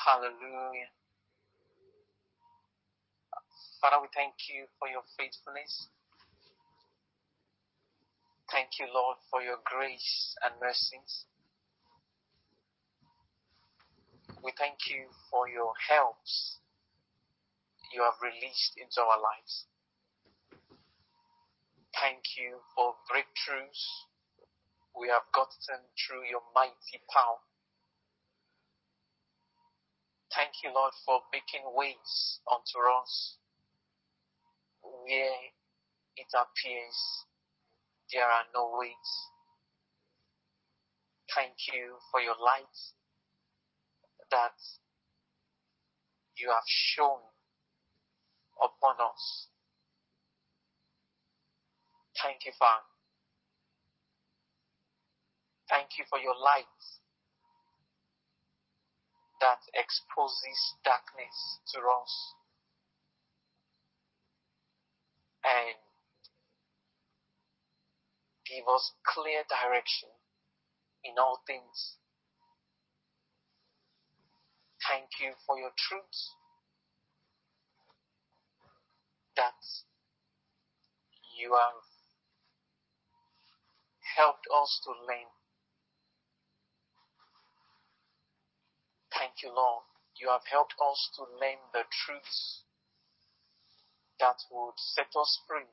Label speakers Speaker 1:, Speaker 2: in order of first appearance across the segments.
Speaker 1: Hallelujah. Father, we thank you for your faithfulness. Thank you, Lord, for your grace and mercies. We thank you for your helps you have released into our lives. Thank you for breakthroughs we have gotten through your mighty power. Thank you, Lord, for making ways unto us where it appears there are no ways. Thank you for your light that you have shown upon us. Thank you, Father. Thank you for your light that exposes darkness to us and give us clear direction in all things. Thank you for your truth that you have helped us to learn. Thank you, Lord. You have helped us to learn the truths that would set us free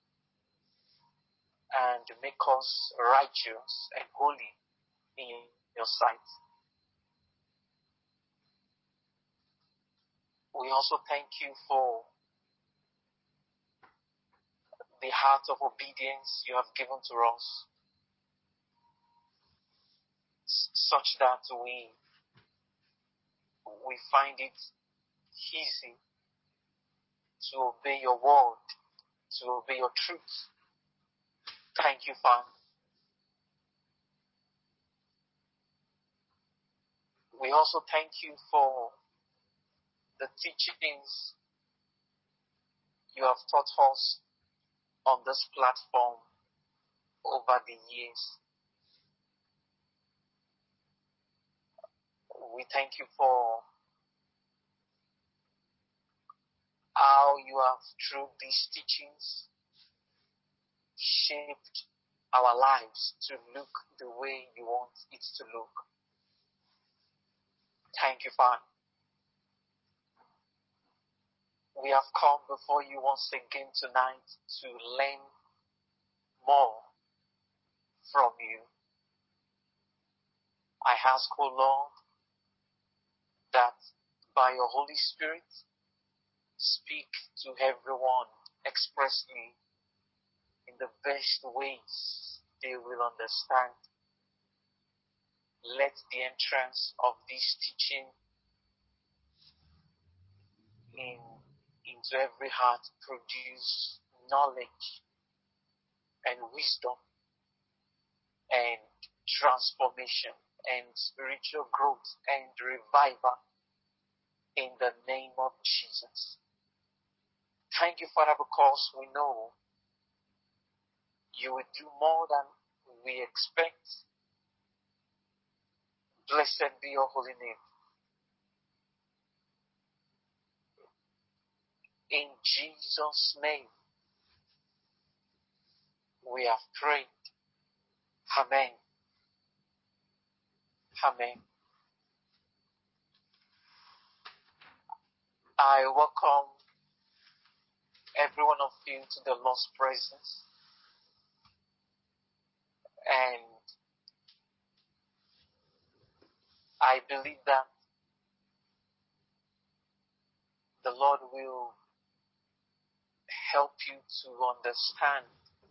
Speaker 1: and make us righteous and holy in your sight. We also thank you for the heart of obedience you have given to us, such that we find it easy to obey your word, to obey your truth. Thank you, Father. We also thank you for the teachings you have taught us on this platform over the years. We thank you for how you have, through these teachings, shaped our lives to look the way you want it to look. Thank you, Father. We have come before you once again tonight to learn more from you. I ask, O Lord, that by your Holy Spirit, speak to everyone expressly in the best ways they will understand. Let the entrance of this teaching into every heart produce knowledge and wisdom and transformation and spiritual growth and revival in the name of Jesus. Thank you, Father, because we know you will do more than we expect. Blessed be your holy name. In Jesus' name, we have prayed. Amen. Amen. I welcome every one of you to the Lord's presence. And I believe that the Lord will help you to understand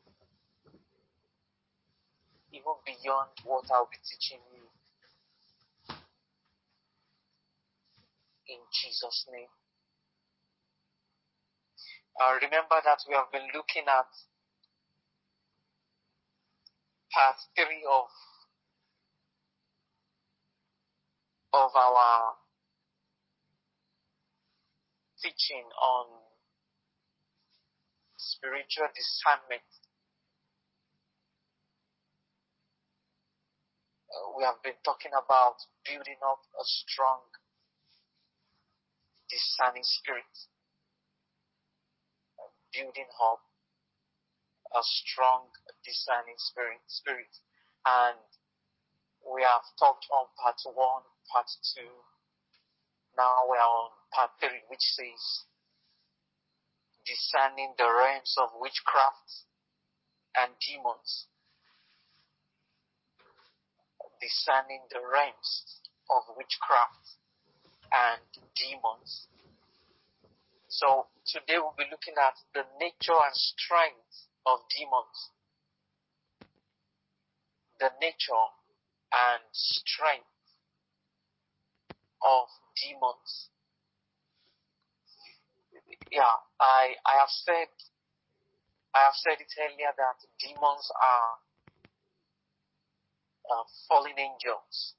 Speaker 1: even beyond what I'll be teaching you. In Jesus' name. Remember that we have been looking at part 3 of our teaching on spiritual discernment. We have been talking about building up a strong discerning spirit, building up a strong discerning spirit. And we have talked on part 1, part 2. Now we are on part 3, which says discerning the realms of witchcraft and demons. Discerning the realms of witchcraft and demons. So today we'll be looking at the nature and strength of demons. The nature and strength of demons. Yeah, I have said it earlier that demons are fallen angels,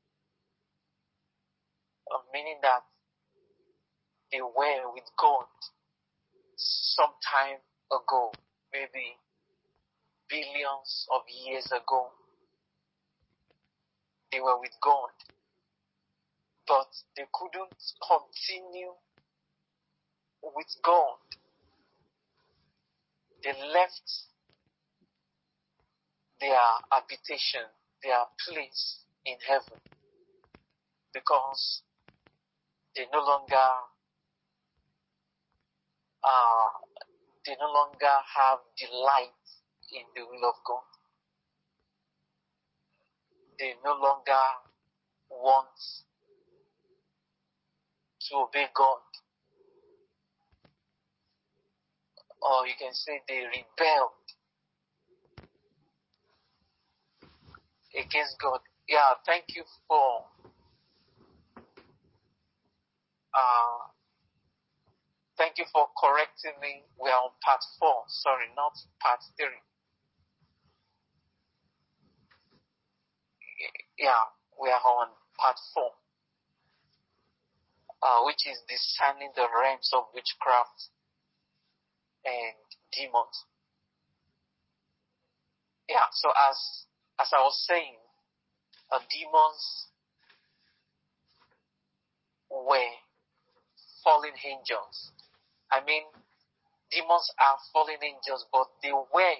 Speaker 1: meaning that they were with God some time ago, maybe billions of years ago. They were with God, but they couldn't continue with God. They left their habitation, their place in heaven, because they no longer have delight in the will of God. They no longer want to obey God. Or you can say they rebelled against God. Yeah, thank you for correcting me. We are on part 4. Sorry, not part 3. Yeah, we are on part 4, which is discerning the realms of witchcraft and demons. Yeah, so as I was saying, demons were fallen angels. I mean, demons are fallen angels, but they were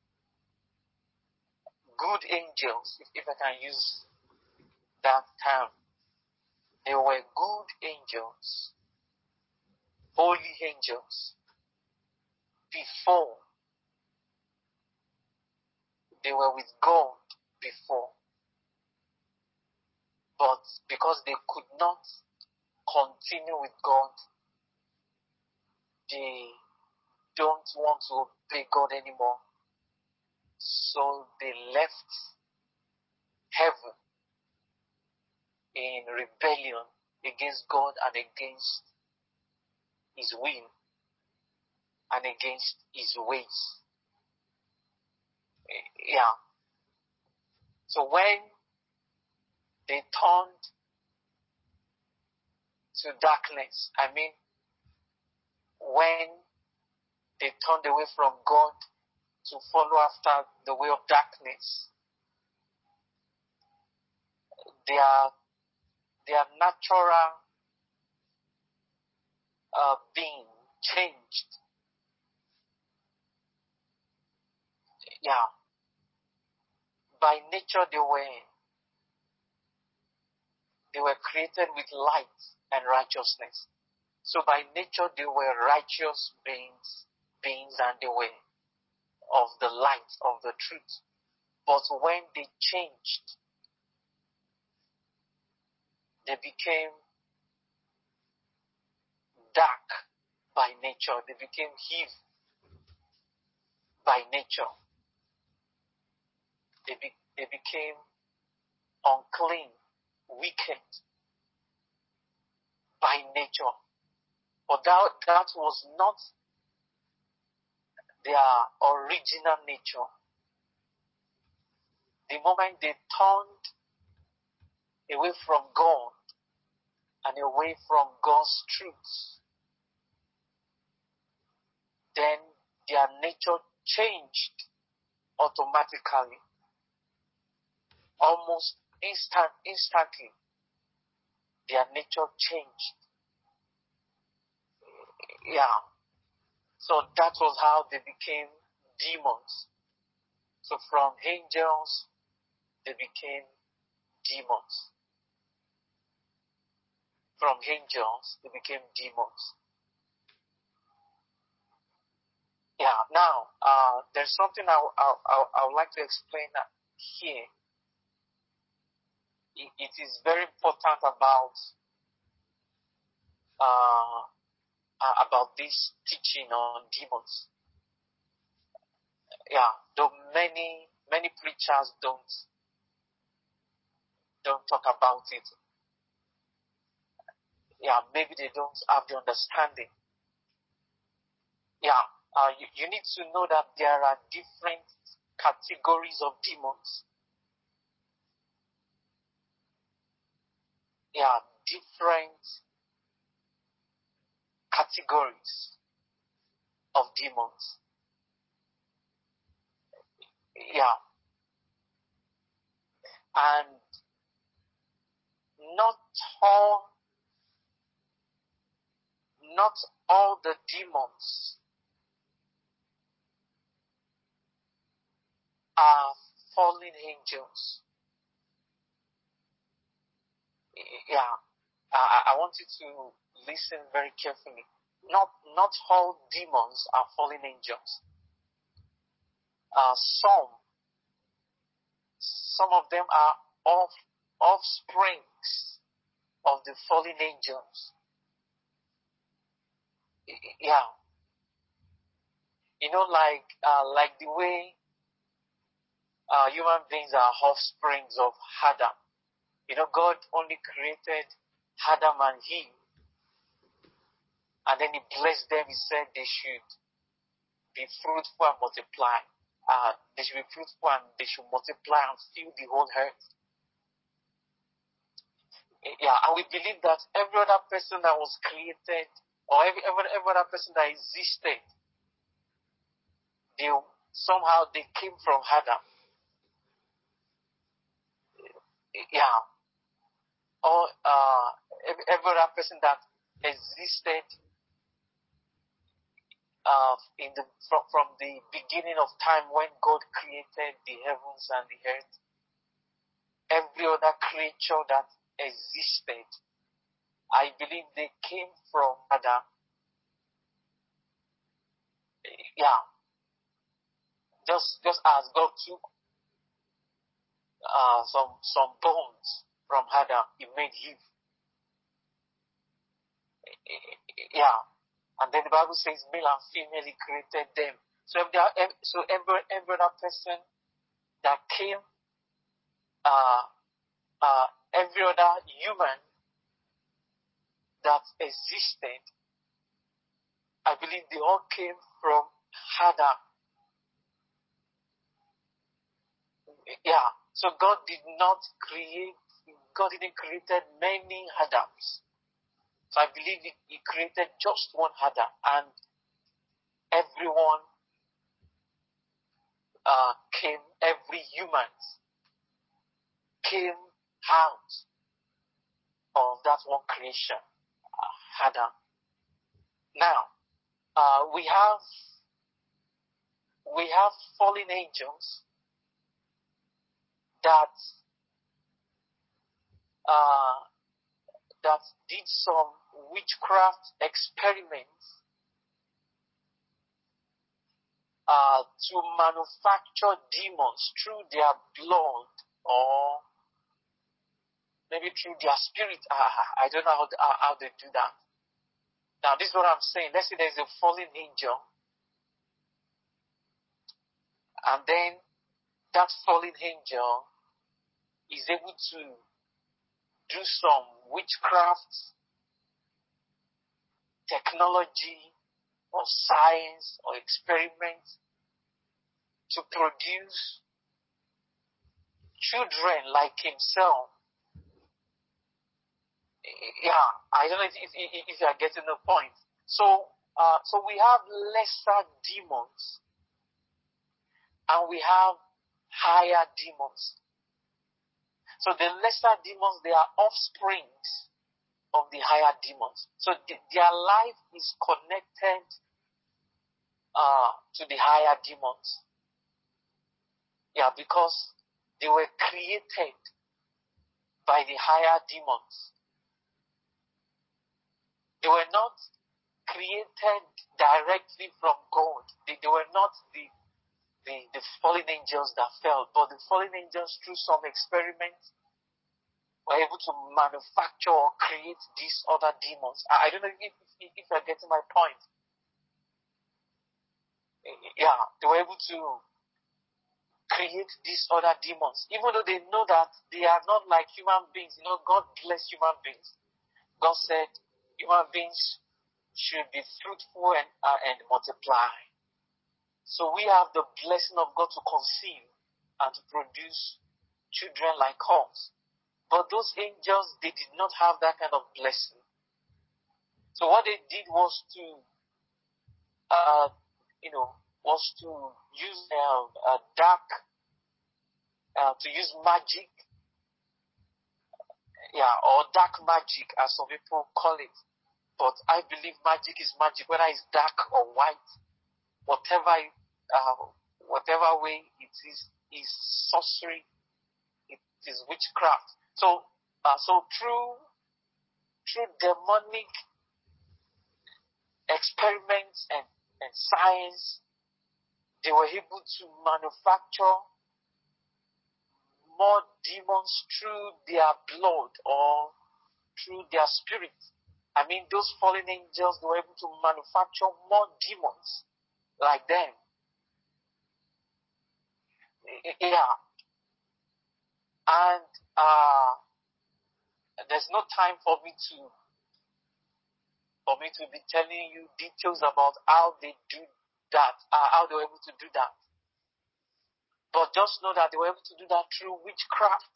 Speaker 1: good angels, if I can use that term. They were good angels, holy angels, before they were with God before. But because they could not continue with God, they don't want to obey God anymore. So they left heaven in rebellion against God and against His will and against His ways. Yeah. So when they turned to darkness, I mean, when they turned away from God to follow after the way of darkness, their natural being changed. Yeah. By nature they were created with light and righteousness. So by nature they were righteous beings and they were of the light of the truth. But when they changed, they became dark by nature. They became evil by nature. They became unclean, wicked by nature. But that was not their original nature. The moment they turned away from God and away from God's truth, then their nature changed automatically, almost instantly. Their nature changed. Yeah. So that was how they became demons. So from angels, they became demons. From angels, they became demons. Yeah. Now, there's something I would like to explain here. It is very important about this teaching on demons. Yeah, though many preachers don't talk about it. Yeah, maybe they don't have the understanding. Yeah, you need to know that there are different categories of demons. Yeah, different categories of demons. Yeah, and not all the demons are fallen angels. Yeah, I want you to listen very carefully. Not all demons are fallen angels. Some of them are offsprings of the fallen angels. Yeah, like the way human beings are offsprings of Adam. God only created Adam and Eve, and then He blessed them. He said they should be fruitful and multiply. They should be fruitful and they should multiply and fill the whole earth. Yeah, and we believe that every other person that was created, or every other person that existed, somehow they came from Adam. Yeah, or every other person that existed from the beginning of time when God created the heavens and the earth. Every other creature that existed, I believe they came from Adam. Yeah, just as God took some bones from Adam, He made Eve. Yeah, and then the Bible says male and female He created them. So every other person that came, every other human that existed, I believe they all came from Adam. Yeah, so God didn't create many Adams. So I believe He created just one Adam, and everyone every human came out of that one creation, Adam. Now, we have fallen angels that did some witchcraft experiments to manufacture demons through their blood or maybe through their spirit. I don't know how they do that. Now, this is what I'm saying. Let's say there's a fallen angel, and then that fallen angel is able to do some witchcraft technology or science or experiment to produce children like himself. Yeah, I don't know if you are getting the point. So we have lesser demons and we have higher demons. So the lesser demons, they are offsprings of the higher demons. So their life is connected to the higher demons. Yeah, because they were created by the higher demons. They were not created directly from God. They were not the fallen angels that fell, but the fallen angels, through some experiments, were able to manufacture or create these other demons. I don't know if you're getting my point. Yeah, they were able to create these other demons, even though they know that they are not like human beings. God bless human beings. God said human beings should be fruitful and multiply. So we have the blessing of God to conceive and to produce children like us. But those angels, they did not have that kind of blessing. So what they did was to use to use magic, or dark magic, as some people call it. But I believe magic is magic, whether it's dark or white, whatever way it is sorcery, it is witchcraft. So through demonic experiments and science, they were able to manufacture more demons through their blood or through their spirit. I mean, those fallen angels, they were able to manufacture more demons like them. Yeah. And there's no time for me to be telling you details about how they do that, how they were able to do that. But just know that they were able to do that through witchcraft.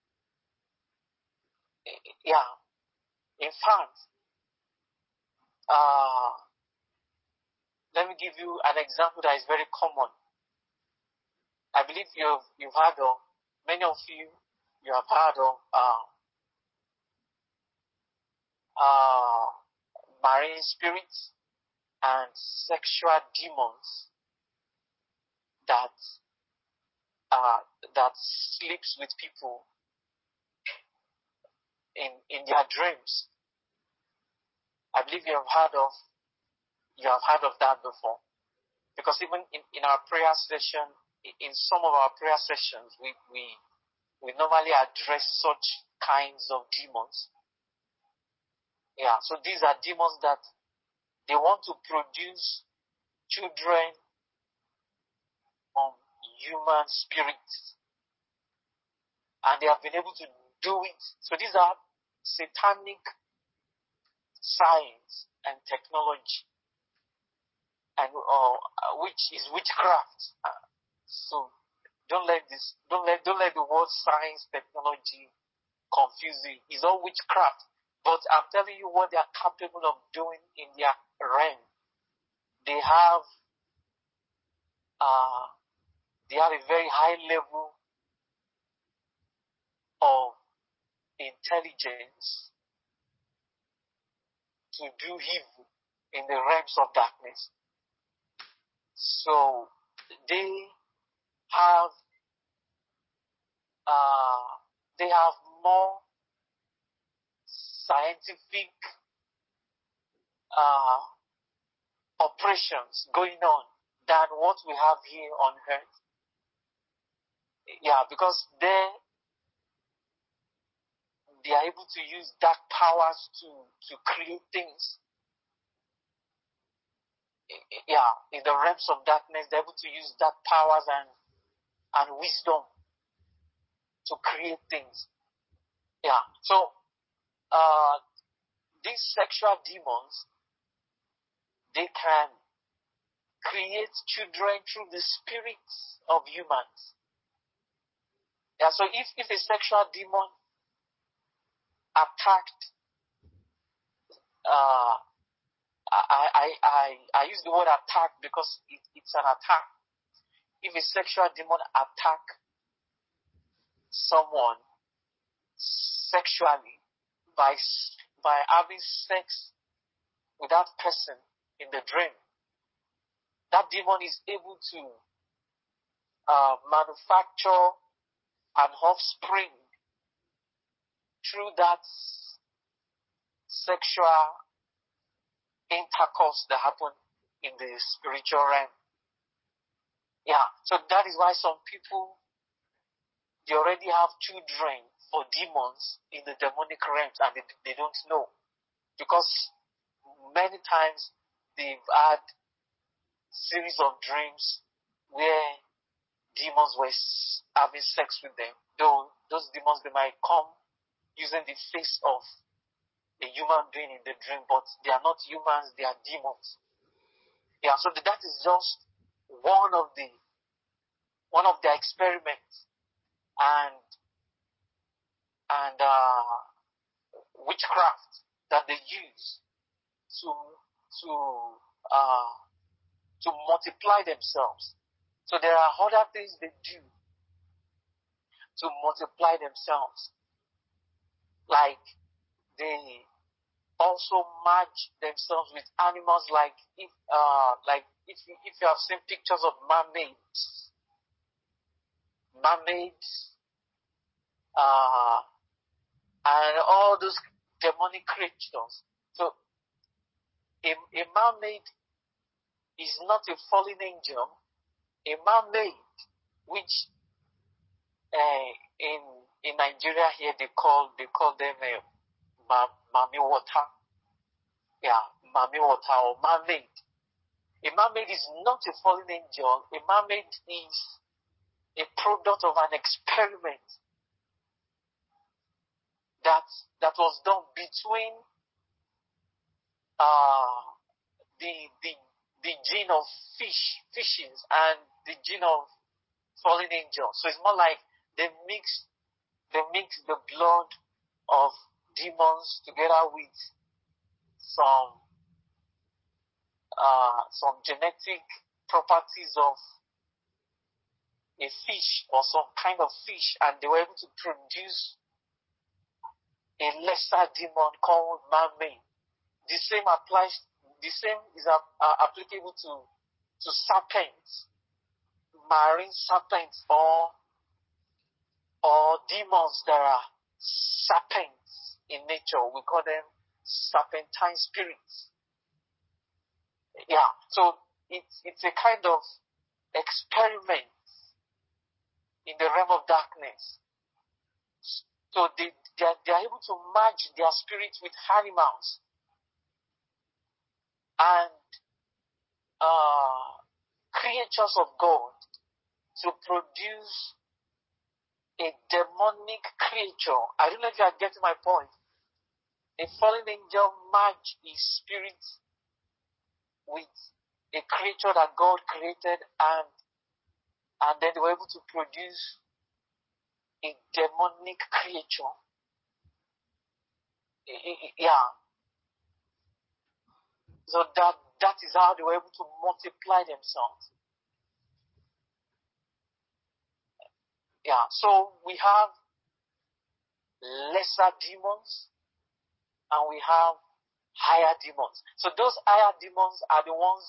Speaker 1: Yeah. In fact, let me give you an example that is very common. I believe you've heard of, many of you have heard of marine spirits and sexual demons that sleeps with people in their dreams. I believe you have heard of that before, because even in our prayer session, in some of our prayer sessions, we normally address such kinds of demons. Yeah, so these are demons that they want to produce children from human spirits, and they have been able to do it. So these are satanic science and technology, and which is witchcraft. So don't let the word science, technology confuse you. It's all witchcraft. But I'm telling you what they are capable of doing in their realm. They have a very high level of intelligence to do evil in the realms of darkness. So they have more scientific operations going on than what we have here on earth. Yeah, because they are able to use dark powers to create things. Yeah, in the realms of darkness, they're able to use dark powers and wisdom to create things. Yeah, so these sexual demons, they can create children through the spirits of humans. Yeah, so if a sexual demon attacked, I use the word attack because it's an attack. If a sexual demon attack someone sexually by by having sex with that person in the dream, that demon is able to manufacture an offspring through that sexual intercourse that happened in the spiritual realm. Yeah, so that is why some people, they already have children for demons in the demonic realms and they don't know. Because many times they've had series of dreams where demons were having sex with them. Though those demons, they might come using the face of a human being in the dream, but they are not humans, they are demons. Yeah, so that is just one of their experiments and witchcraft that they use to multiply themselves. So there are other things they do to multiply themselves, like they also match themselves with animals. Like if you have seen pictures of mermaids, and all those demonic creatures. So a mermaid is not a fallen angel. A mermaid, which in Nigeria here they call them mami water. Yeah, mami water or mermaid. A mermaid is not a fallen angel. A mermaid is a product of an experiment that was done between the gene of fishes and the gene of fallen angels. So it's more like they mix the blood of demons together with some genetic properties of a fish or some kind of fish, and they were able to produce a lesser demon called mermaid. The same is applicable to serpents, marine serpents, or demons that are serpents in nature. We call them serpentine spirits. Yeah, so it's a kind of experiment in the realm of darkness. So they are able to merge their spirits with animals and creatures of God to produce a demonic creature. I don't know if you are getting my point. A fallen angel merged his spirit with a creature that God created, and then they were able to produce a demonic creature. Yeah. So that is how they were able to multiply themselves. Yeah. So we have lesser demons and we have higher demons. So those higher demons are the ones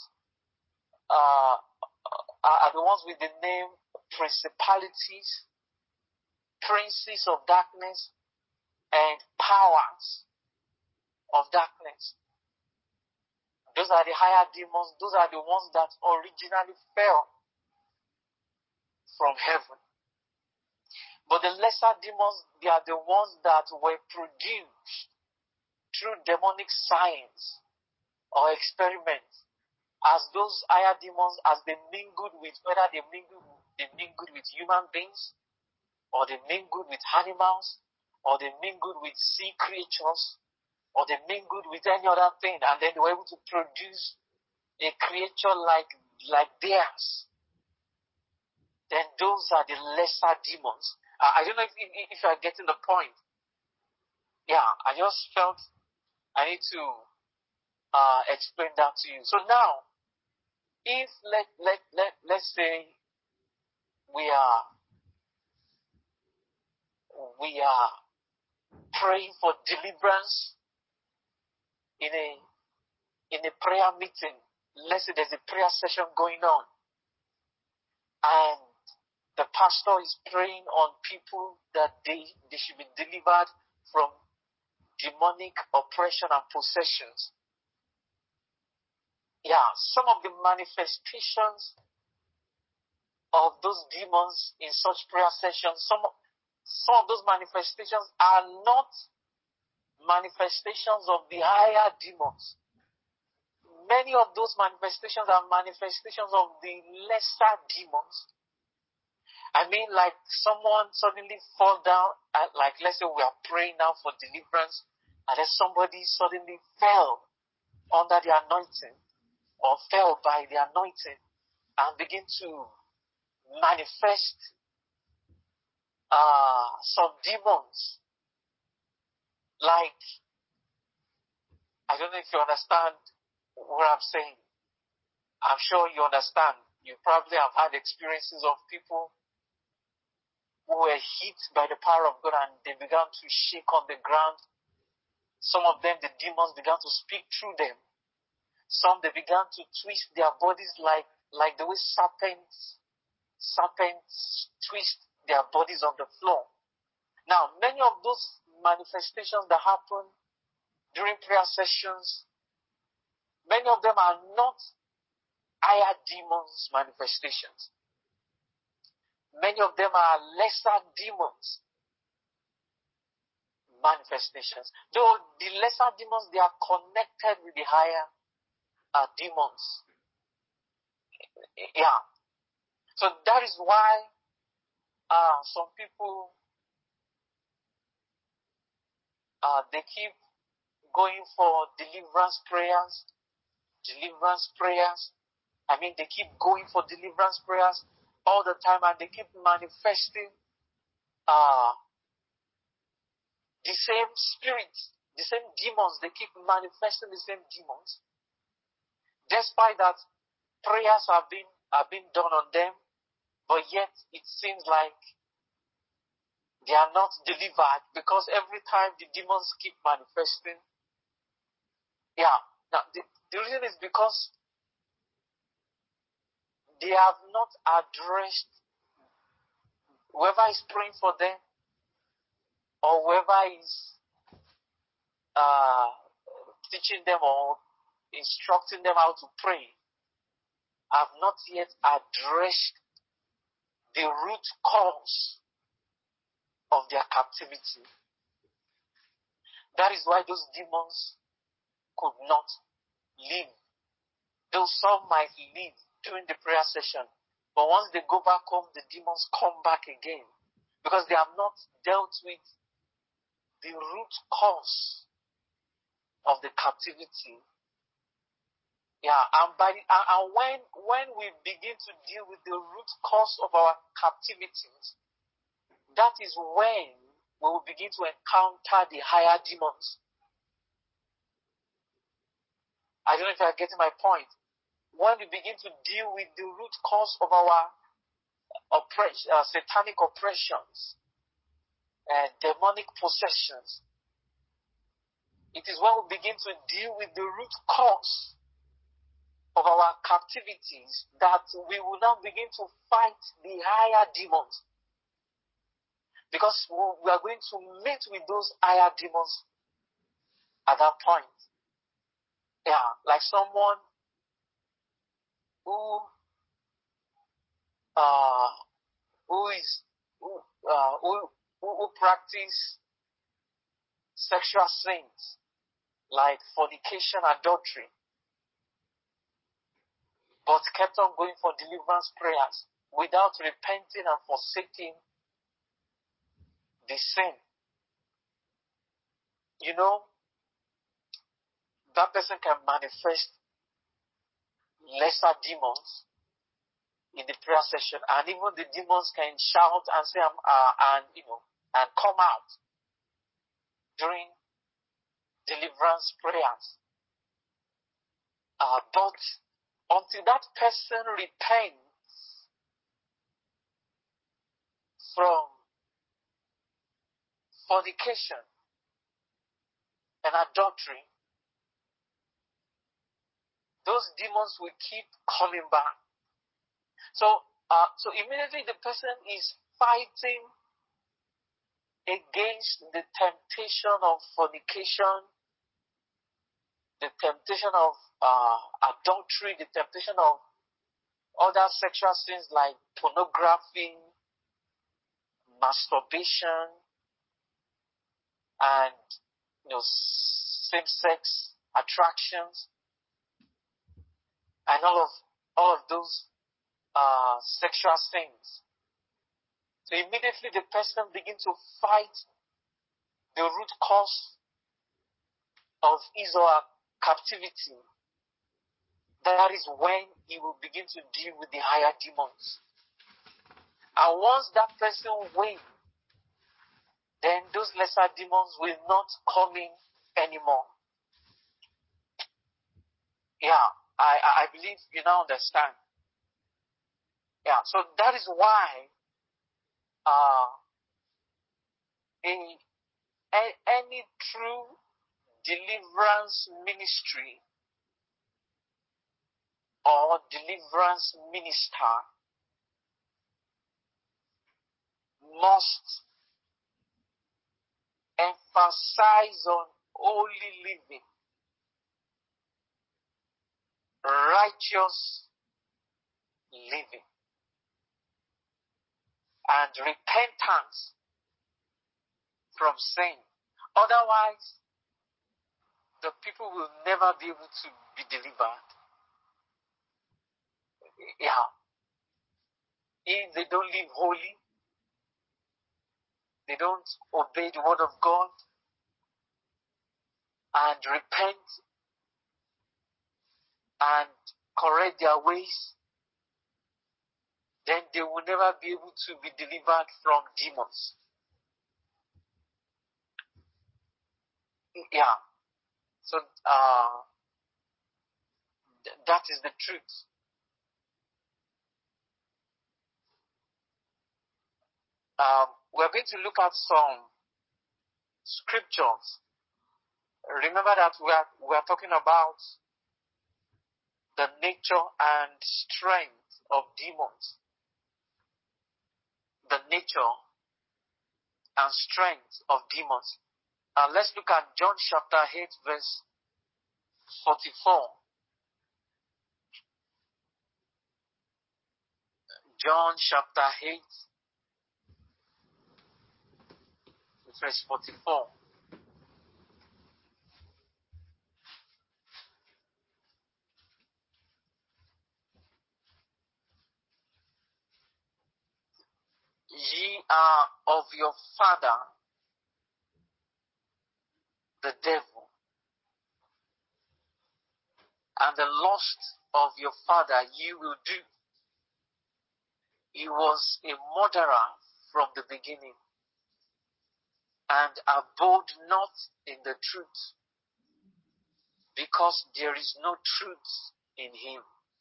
Speaker 1: with the name principalities, princes of darkness, and powers of darkness. Those are the higher demons. Those are the ones that originally fell from heaven. But the lesser demons, they are the ones that were produced through demonic science or experiments. As those higher demons, as they mingled with, whether they mingled with human beings, or they mingled with animals, or they mingled with sea creatures, or they mingled with any other thing, and then they were able to produce a creature like theirs. Then those are the lesser demons. I don't know if you are getting the point. Yeah, I just felt I need to explain that to you. So now, if let's say we are praying for deliverance in a prayer meeting. Let's say there's a prayer session going on, and the pastor is praying on people that they should be delivered from demonic oppression and possessions. Yeah, some of the manifestations of those demons in such prayer sessions, some of those manifestations are not manifestations of the higher demons. Many of those manifestations are manifestations of the lesser demons. I mean, like someone suddenly fall down, like let's say we are praying now for deliverance, and then somebody suddenly fell under the anointing, or fell by the anointing, and begin to manifest some demons. Like, I don't know if you understand what I'm saying. I'm sure you understand. You probably have had experiences of people who were hit by the power of God and they began to shake on the ground. Some of them, the demons began to speak through them. Some, they began to twist their bodies like the way serpents twist their bodies on the floor. Now, many of those manifestations that happen during prayer sessions, many of them are not higher demons manifestations. Many of them are lesser demons manifestations. Though the lesser demons, they are connected with the higher demons. Yeah. So that is why some people, they keep going for deliverance prayers. I mean, they keep going for deliverance prayers all the time, and they keep manifesting the same spirits, the same demons. They keep manifesting the same demons, despite that prayers have been done on them, but yet it seems like they are not delivered, because every time the demons keep manifesting. Yeah. Now the reason is because they have not addressed whoever is praying for them, or whoever is teaching them or instructing them how to pray, have not yet addressed the root cause of their captivity. That is why those demons could not leave. Though some might leave during the prayer session, but once they go back home, the demons come back again, because they have not dealt with the root cause of the captivity. Yeah, and when we begin to deal with the root cause of our captivities, that is when we will begin to encounter the higher demons. I don't know if you are getting my point. When we begin to deal with the root cause of our satanic oppressions and demonic possessions, it is when we begin to deal with the root cause of our captivities that we will now begin to fight the higher demons. Because we are going to meet with those higher demons at that point. Yeah, like someone who practice sexual sins like fornication, adultery, but kept on going for deliverance prayers without repenting and forsaking the sin. You know, that person can manifest lesser demons in the prayer session, and even the demons can shout and say, and come out during deliverance prayers. But until that person repents from fornication and adultery, those demons will keep coming back. So immediately the person is fighting against the temptation of fornication, the temptation of adultery, the temptation of other sexual sins like pornography, masturbation, and same-sex attractions, and all of those sexual sins. So immediately the person begins to fight the root cause of his or her captivity. That is when he will begin to deal with the higher demons. And once that person wins, then those lesser demons will not come in anymore. Yeah, I believe you now understand. Yeah, so that is why any true deliverance ministry or deliverance minister must emphasize on holy living, righteous living, and repentance from sin. Otherwise, the people will never be able to be delivered. Yeah. If they don't live holy, they don't obey the word of God and repent and correct their ways, then they will never be able to be delivered from demons. Yeah. So that is the truth. We're going to look at some scriptures. Remember that we are talking about the nature and strength of demons. The nature and strength of demons. Let's look at John chapter 8 verse 44. John chapter 8 verse 44. Ye are of your father, the devil, and the lust of your father you will do. He was a murderer from the beginning, and abode not in the truth, because there is no truth in him.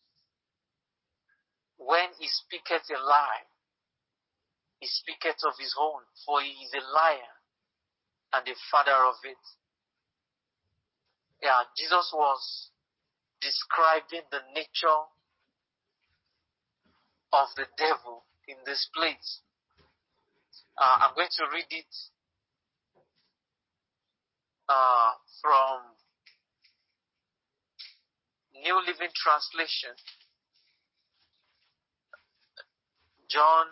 Speaker 1: When he speaketh a lie, he speaketh of his own, for he is a liar and the father of it. Yeah, Jesus was describing the nature of the devil in this place. I'm going to read it from New Living Translation. John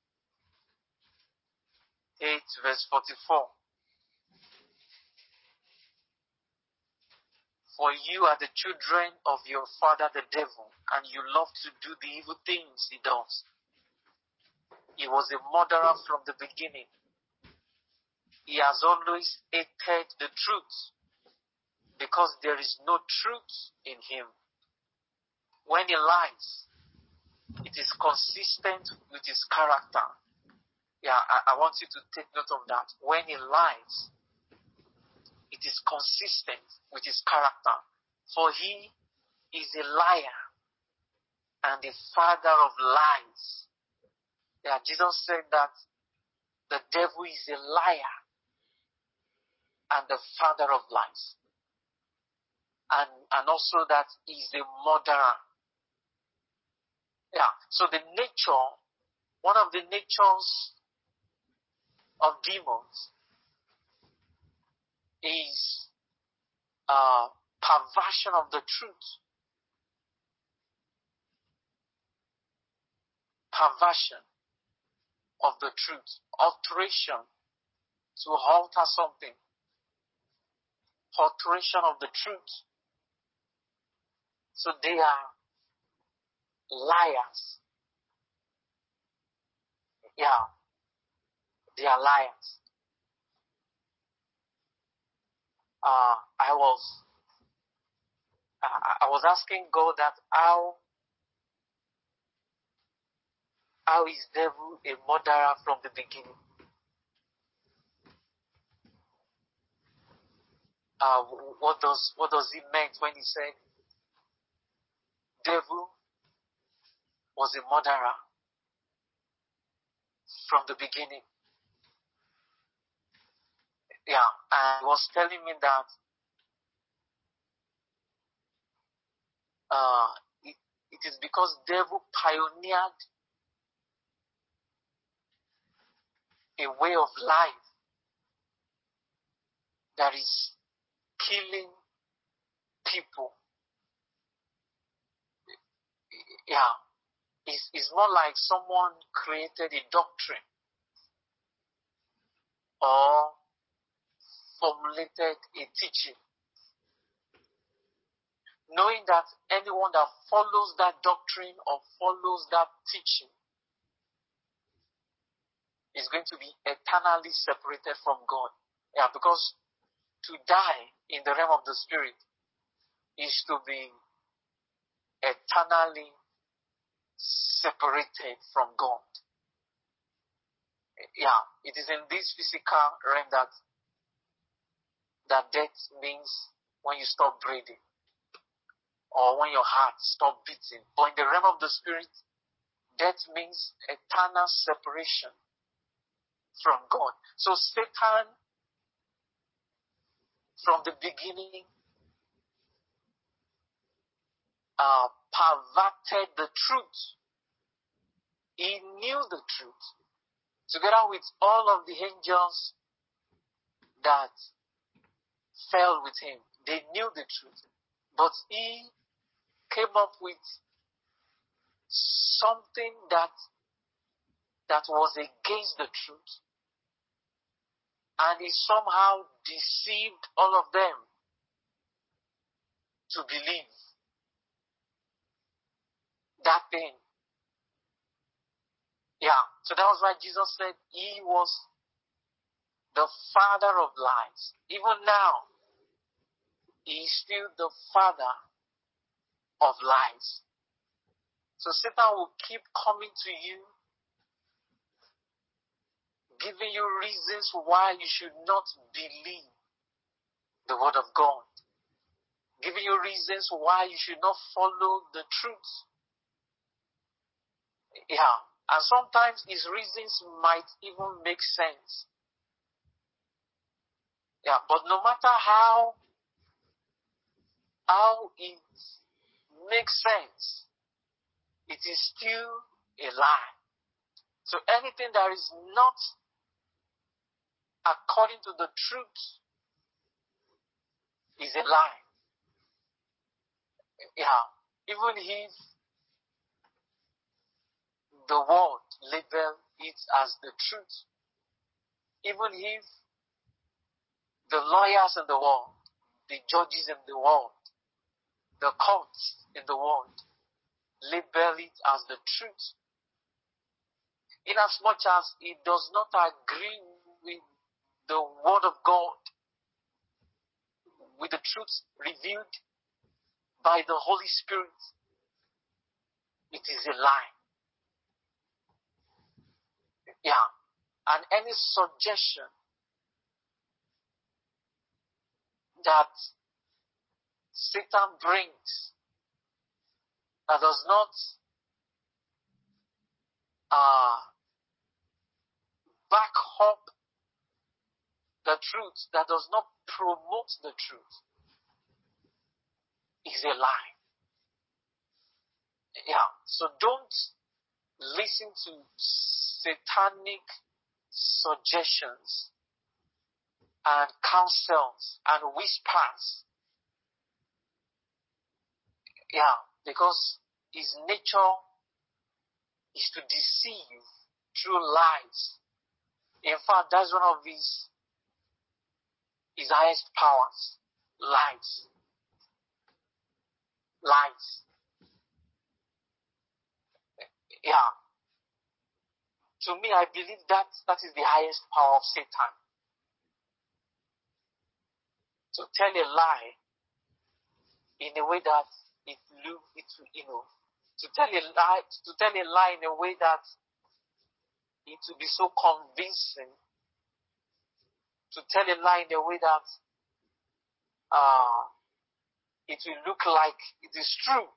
Speaker 1: 8 verse 44. For you are the children of your father the devil, and you love to do the evil things he does. He was a murderer from the beginning. He has always hated the truth, because there is no truth in him. When he lies, it is consistent with his character. Yeah, I want you to take note of that. When he lies, it is consistent with his character. For he is a liar and the father of lies. Yeah, Jesus said that the devil is a liar and the father of lies. and also that he's a murderer. Yeah. So one of the natures of demons is perversion of the truth. Perversion of the truth. Alteration to alter something. Alteration of the truth. So they are liars. Yeah, they are liars. I was asking God that how is devil a murderer from the beginning? What does he mean when he said devil was a murderer from the beginning? Yeah, and he was telling me that it is because devil pioneered a way of life that is killing people. Yeah, it's more like someone created a doctrine or formulated a teaching, knowing that anyone that follows that doctrine or follows that teaching is going to be eternally separated from God. Yeah, because to die in the realm of the spirit is to be eternally separated from God. Yeah, it is in this physical realm that death means when you stop breathing or when your heart stops beating. But in the realm of the spirit, death means eternal separation from God. So Satan, from the beginning, perverted the truth. He knew the truth. Together with all of the angels that fell with him, they knew the truth. But he came up with something that was against the truth. And he somehow deceived all of them to believe that thing. Yeah. So that was why Jesus said he was the father of lies. Even now, he is still the father of lies. So Satan will keep coming to you, giving you reasons why you should not believe the word of God, giving you reasons why you should not follow the truth. Yeah, and sometimes his reasons might even make sense. Yeah, but no matter how it makes sense, it is still a lie. So anything that is not according to the truth is a lie. Yeah, even if the world label it as the truth, even if the lawyers in the world, the judges in the world, the courts in the world label it as the truth, in as much as it does not agree with the word of God, with the truth revealed by the Holy Spirit, it is a lie. Yeah. And any suggestion that Satan brings that does not back up the truth, that does not promote the truth, is a lie. Yeah, so don't listen to satanic suggestions and counsels and whispers. Yeah, because his nature is to deceive through lies. In fact, that's one of his highest powers. Lies. Lies. Yeah. To me, I believe that is the highest power of Satan. To tell a lie in a way that to tell a lie in a way that it will be so convincing, to tell a lie in a way that it will look like it is true.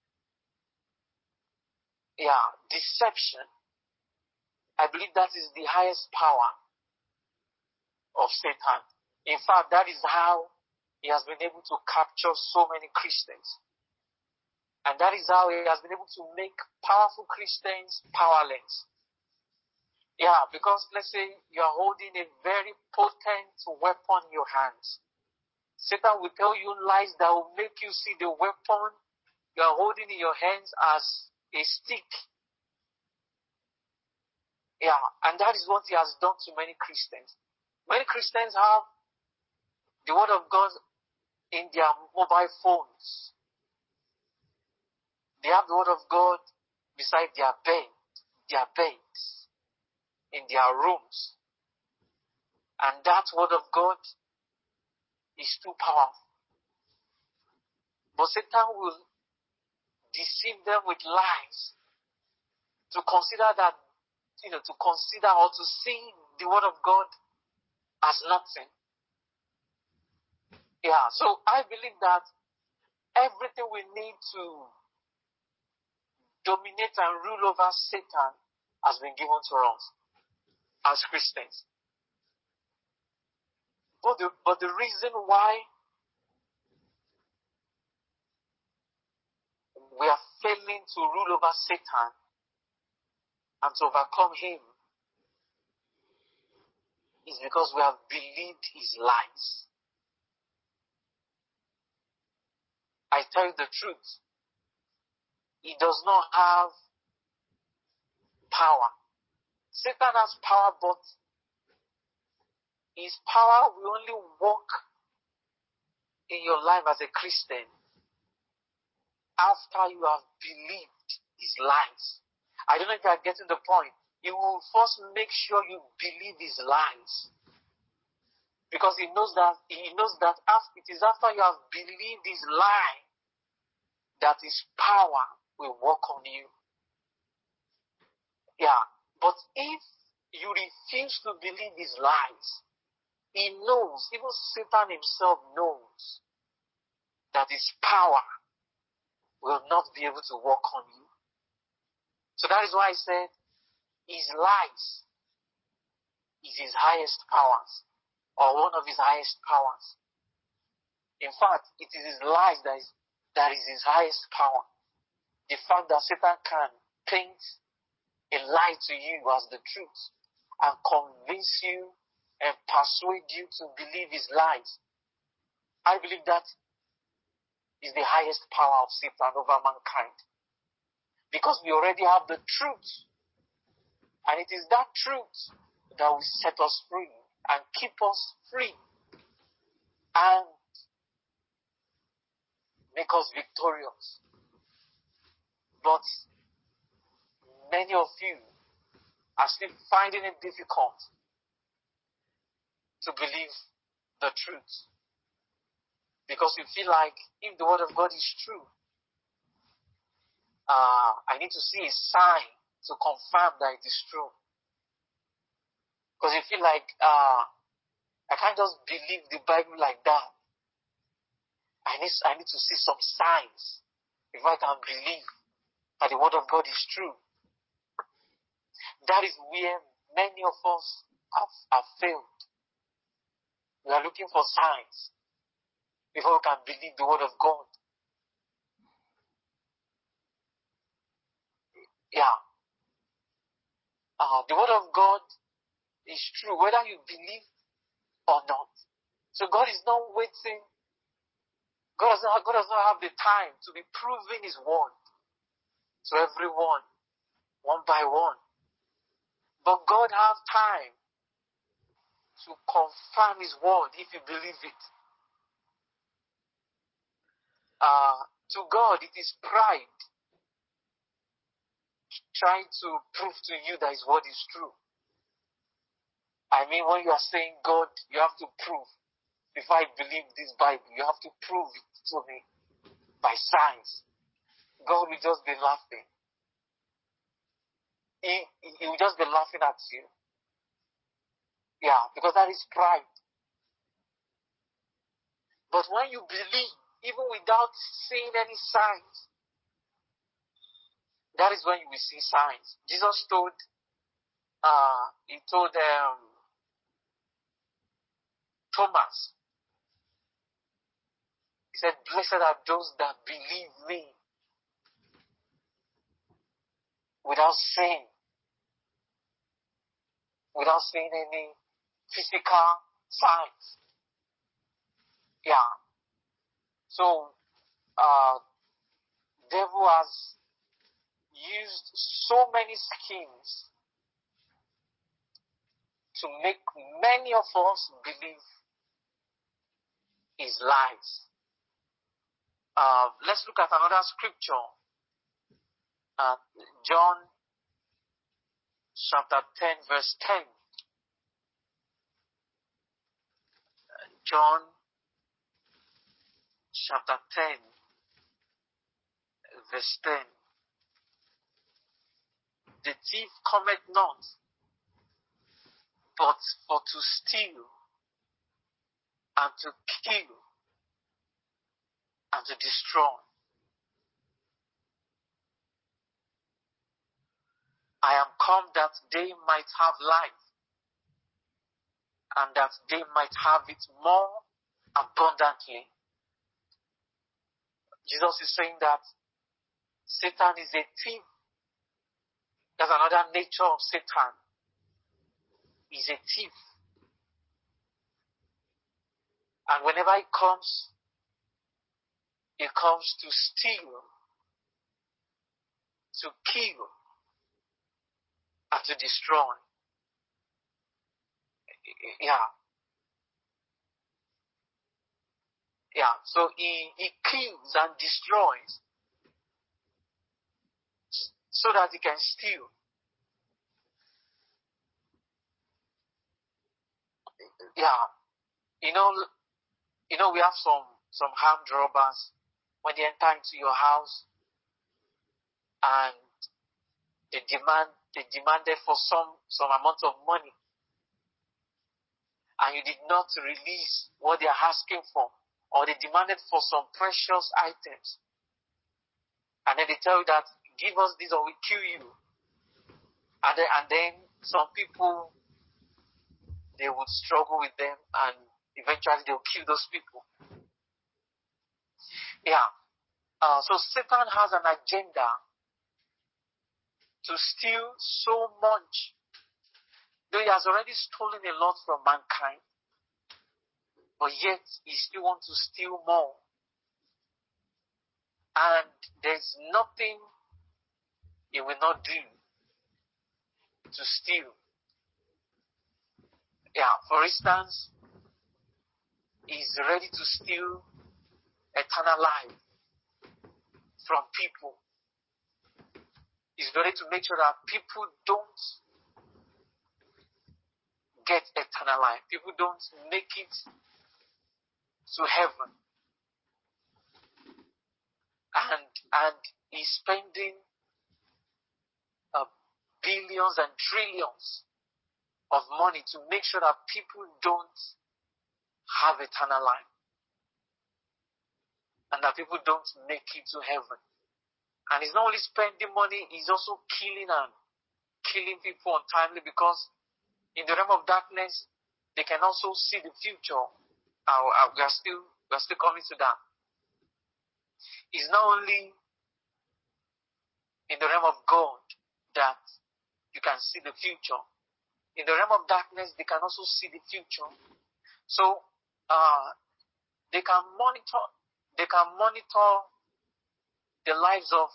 Speaker 1: Yeah, deception. I believe that is the highest power of Satan. In fact, that is how he has been able to capture so many Christians. And that is how he has been able to make powerful Christians powerless. Yeah, because let's say you are holding a very potent weapon in your hands. Satan will tell you lies that will make you see the weapon you are holding in your hands as a stick. Yeah, and that is what he has done to many Christians. Many Christians have the word of God in their mobile phones. They have the word of God beside their beds, in their rooms. And that word of God is too powerful. But Satan will deceive them with lies to consider to consider or to see the word of God as nothing. Yeah, so I believe that everything we need to dominate and rule over Satan has been given to us as Christians. But the reason why we are failing to rule over Satan and to overcome him is because we have believed his lies. I tell you the truth. He does not have power. Satan has power, but his power will only work in your life as a Christian after you have believed his lies. I don't know if you are getting the point. He will first make sure you believe his lies. Because he knows that it is after you have believed his lie that his power will work on you. Yeah. But if you refuse to believe his lies, he knows, even Satan himself knows, that his power will not be able to work on you. So that is why I said his lies is his highest powers, or one of his highest powers. In fact, it is his lies that is his highest power. The fact that Satan can paint a lie to you as the truth and convince you and persuade you to believe his lies. I believe that is the highest power of Satan over mankind. Because we already have the truth. And it is that truth that will set us free and keep us free and make us victorious. But many of you are still finding it difficult to believe the truth. Because you feel like if the word of God is true, I need to see a sign to confirm that it is true. Because you feel like I can't just believe the Bible like that. I need to see some signs if I can believe that the word of God is true. That is where many of us have failed. We are looking for signs before we can believe the word of God. Yeah. The word of God is true, whether you believe or not. So God is not waiting. God does not have the time to be proving His word to everyone, one by one. But God has time to confirm His word if you believe it. To God, it is pride trying to prove to you that His word is true. I mean, when you are saying, God, you have to prove. Before I believe this Bible, you have to prove it to me by science. God will just be laughing. He will just be laughing at you. Yeah, because that is pride. But when you believe, even without seeing any signs, that is when you will see signs. Jesus told Thomas, he said, blessed are those that believe me without seeing any physical signs. Yeah. So, devil has used so many schemes to make many of us believe his lies. Let's look at another scripture. John chapter 10 verse 10. John chapter 10 verse 10. The thief cometh not, but for to steal, and to kill, and to destroy. I am come that they might have life, and that they might have it more abundantly. Jesus is saying that Satan is a thief. There's another nature of Satan. He's a thief. And whenever he comes to steal, to kill, and to destroy. Yeah. Yeah. So he kills and destroys so that he can steal. Yeah. You know, we have some armed robbers when they enter into your house and they demanded for some amount of money, and you did not release what they are asking for, or they demanded for some precious items, and then they tell you that give us this or we kill you, and then some people, they would struggle with them and eventually they'll kill those people. Yeah. So Satan has an agenda to steal so much. Though he has already stolen a lot from mankind, but yet he still wants to steal more. And there's nothing he will not do to steal. Yeah, for instance, he's ready to steal eternal life from people. He's ready to make sure that people don't get eternal life. People don't make it to heaven. And he's spending billions and trillions of money to make sure that people don't have eternal life. And that people don't make it to heaven. And he's not only spending money, he's also killing people untimely, because in the realm of darkness, they can also see the future. We are still coming to that. It's not only in the realm of God that you can see the future. In the realm of darkness, they can also see the future. So they can monitor the lives of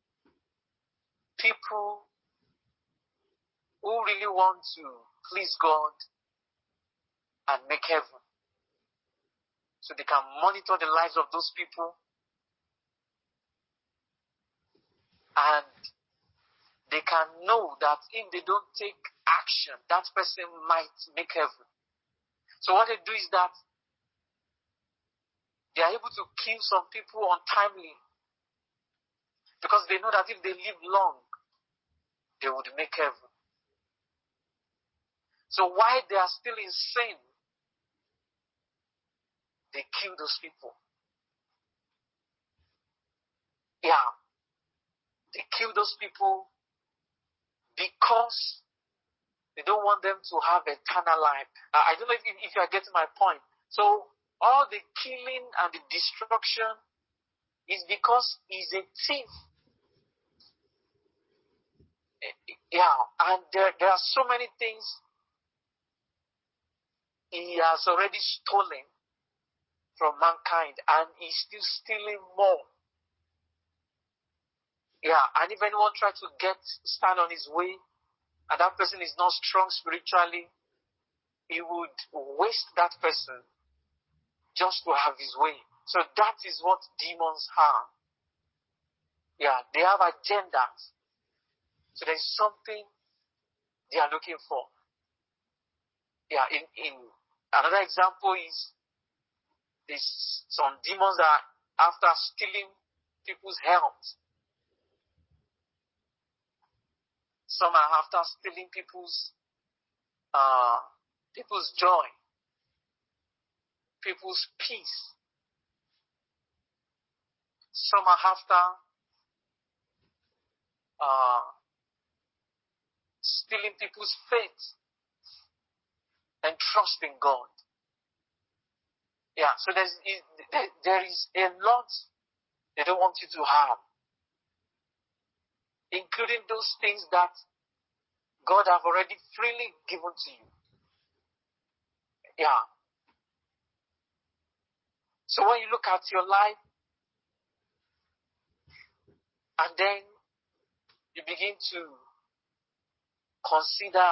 Speaker 1: people who really want to please God and make heaven. So they can monitor the lives of those people, and they can know that if they don't take action, that person might make heaven. So what they do is that they are able to kill some people untimely, because they know that if they live long, they would make heaven. So while they are still in sin, they kill those people. Yeah. They kill those people because they don't want them to have eternal life. I don't know if you are getting my point. So all the killing and the destruction is because he's a thief. Yeah, and there are so many things he has already stolen from mankind, and he's still stealing more. Yeah, and if anyone tries to stand on his way, and that person is not strong spiritually, he would waste that person just to have his way. So that is what demons have. Yeah, they have agendas. So there's something they are looking for. Yeah, in another example is some demons are after stealing people's health. Some are after stealing people's joy, people's peace. Some are after stealing people's faith and trust in God. Yeah, so there is a lot they don't want you to have, including those things that God have already freely given to you. Yeah. So when you look at your life, and then you begin to consider,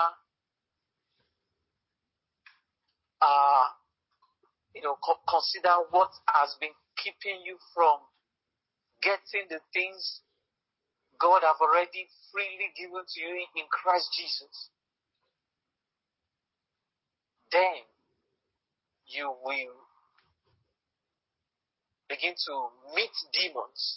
Speaker 1: consider what has been keeping you from getting the things God have already freely given to you in Christ Jesus, then you will begin to meet demons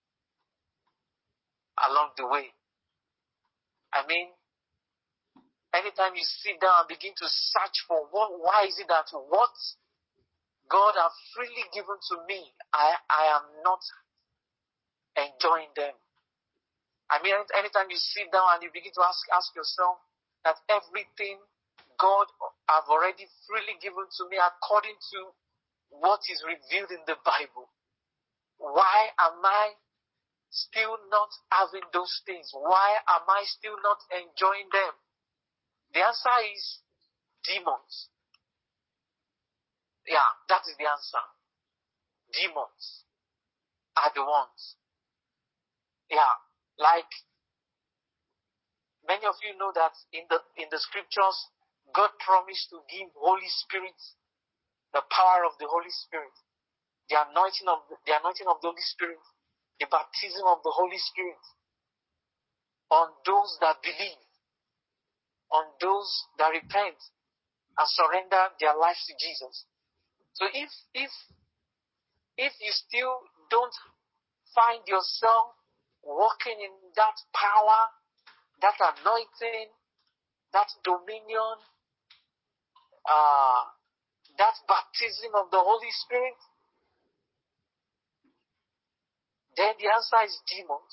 Speaker 1: along the way. I mean, anytime you sit down and begin to search for why is it that what God has freely given to me, I am not enjoying them. I mean, anytime you sit down and you begin to ask yourself that everything God have already freely given to me according to what is revealed in the Bible, why am I still not having those things? Why am I still not enjoying them? The answer is demons. Yeah, that is the answer. Demons are the ones. Yeah, like many of you know that in the scriptures, God promised to give Holy Spirit, the power of the Holy Spirit, the anointing of the Holy Spirit, the baptism of the Holy Spirit on those that believe, on those that repent and surrender their lives to Jesus. So if you still don't find yourself walking in that power, that anointing, that dominion, that baptism of the Holy Spirit, then the answer is demons.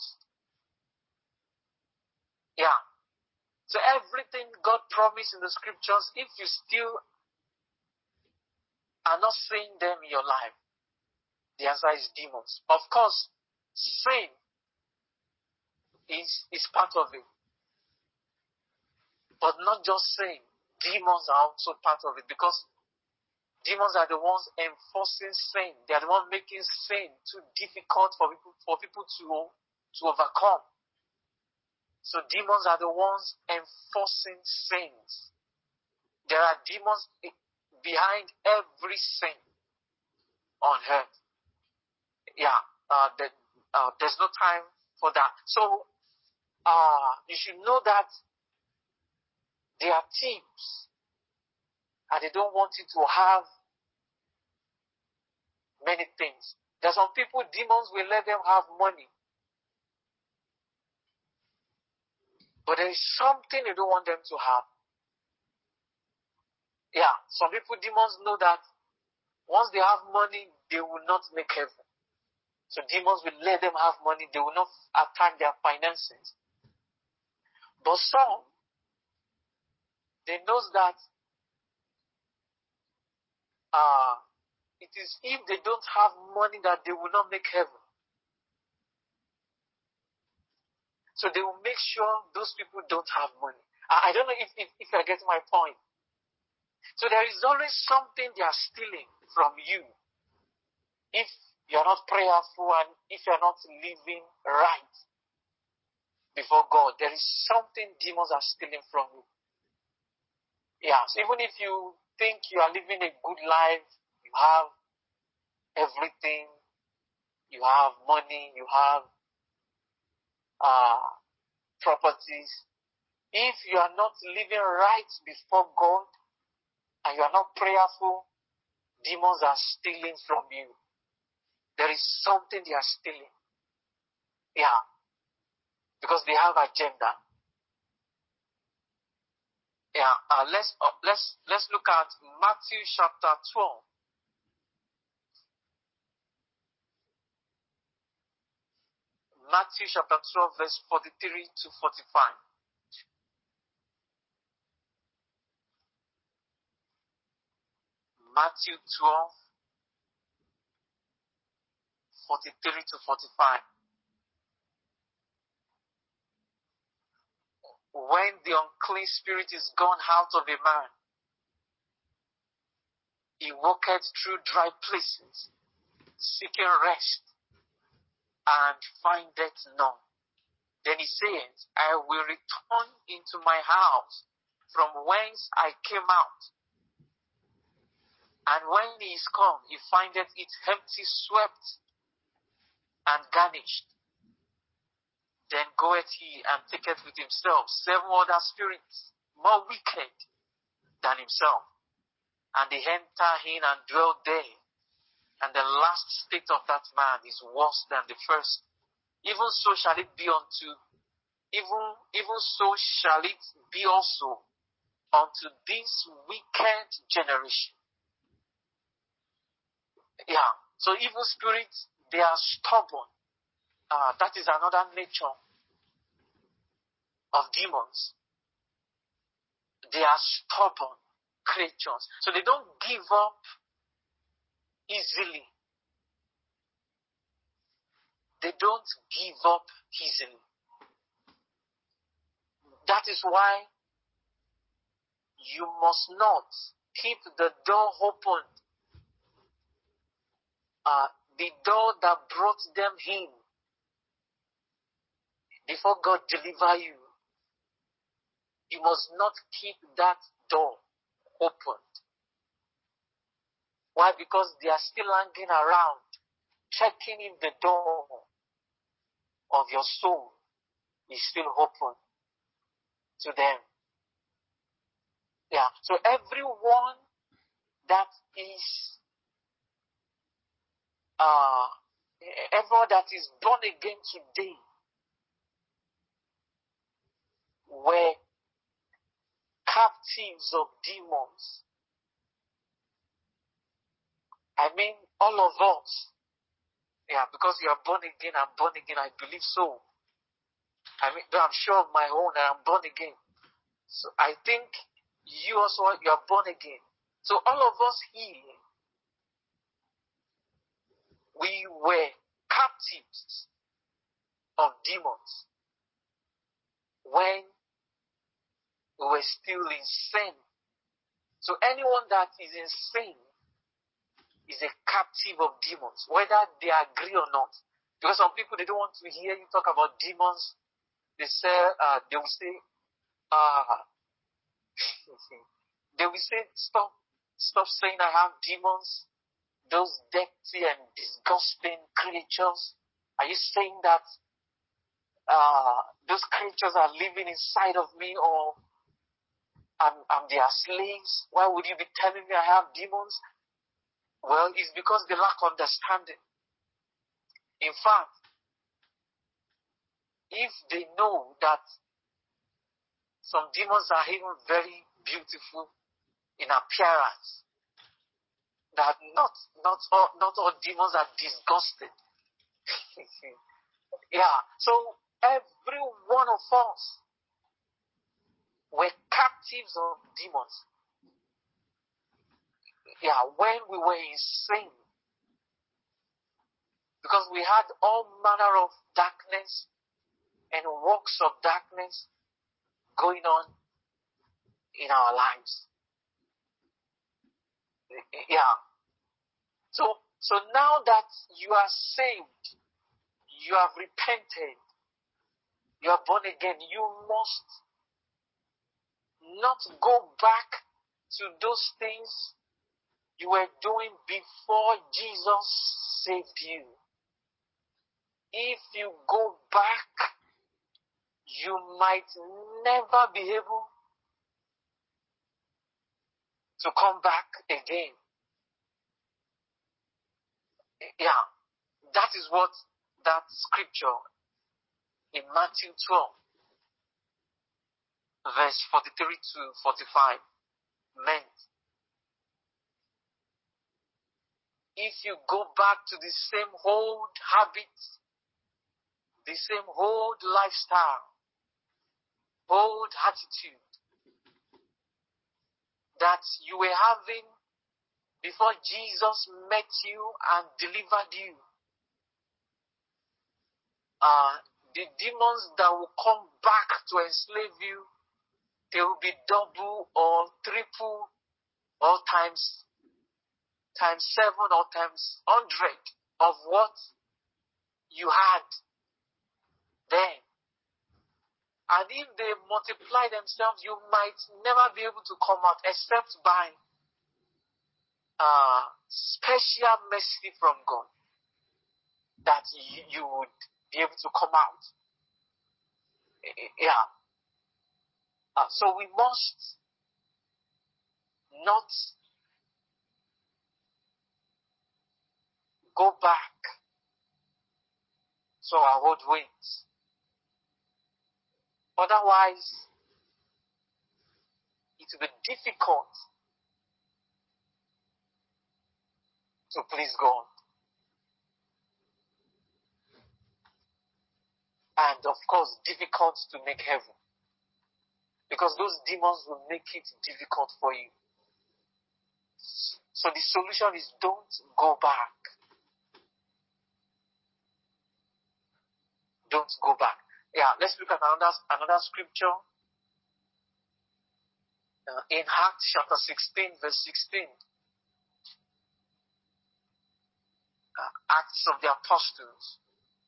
Speaker 1: Yeah. So everything God promised in the scriptures, if you still are not seeing them in your life, the answer is demons. Of course, sin is part of it. But not just sin. Demons are also part of it, because demons are the ones enforcing sin. They are the ones making sin too difficult for people to overcome. So demons are the ones enforcing sins. There are demons behind every sin on earth. Yeah, there's no time for that. So you should know that there are teams, and they don't want you to have many things. There's some people, demons will let them have money, but there is something they don't want them to have. Yeah, some people, demons know that once they have money, they will not make heaven. So demons will let them have money. They will not attack their finances. But some, they know that it is if they don't have money that they will not make heaven. So they will make sure those people don't have money. I don't know if I get my point. So there is always something they are stealing from you. If you're not prayerful and if you're not living right before God, there is something demons are stealing from you. Yeah, so even if you think you are living a good life, you have everything, you have money, you have properties, if you are not living right before God and you are not prayerful, demons are stealing from you. There is something they are stealing. Yeah, because they have agenda. Yeah, let's look at Matthew chapter 12. Matthew chapter 12, verse 43 to 45. Matthew 12, 43 to 45. When the unclean spirit is gone out of a man, he walketh through dry places, seeking rest, and findeth none. Then he says, I will return into my house from whence I came out. And when he is come, he findeth it empty, swept, and garnished. Then goeth he and taketh with himself 7 other spirits, more wicked than himself. And they enter in and dwell there. And the last state of that man is worse than the first. Even so shall it be even so shall it be also unto this wicked generation. Yeah. So evil spirits, they are stubborn. That is another nature of demons. They are stubborn creatures. So they don't give up easily. They don't give up easily. That is why you must not keep the door open. The door that brought them in before God deliver you. You must not keep that door open. Why? Because they are still hanging around, checking if the door of your soul is still open to them. Yeah. So everyone that is born again today were captives of demons. I mean, all of us. Yeah, because you are born again, I'm born again, I believe so. I mean, I'm sure of my own, I'm born again. So I think you also, you are born again. So all of us here, we were captives of demons when We were still in sin. So anyone that is in sin is a captive of demons, whether they agree or not. Because some people, they don't want to hear you talk about demons. They say, they will say, stop saying I have demons. Those dirty and disgusting creatures. Are you saying that those creatures are living inside of me, or I'm their slaves? Why would you be telling me I have demons? Well, it's because they lack understanding. In fact, if they know that some demons are even very beautiful in appearance, that not all demons are disgusting. Yeah, so every one of us were captives of demons. Yeah, when we were in sin, because we had all manner of darkness and works of darkness going on in our lives. Yeah. So now that you are saved, you have repented, you are born again, you must not go back to those things you were doing before Jesus saved you. If you go back, you might never be able to come back again. Yeah, that is what that scripture in Matthew 12, verse 43 to 45 meant. If you go back to the same old habits, the same old lifestyle, old attitude that you were having before Jesus met you and delivered you, the demons that will come back to enslave you, they will be double or triple or times 7 or times 100 of what you had then. And if they multiply themselves, you might never be able to come out except by special mercy from God, that you would be able to come out. Yeah. So we must not go back to our old ways. Otherwise, it will be difficult to please God. And of course, difficult to make heaven. Because those demons will make it difficult for you. So the solution is don't go back. Don't go back. Yeah, let's look at another scripture. In Acts chapter 16, verse 16. Acts of the Apostles.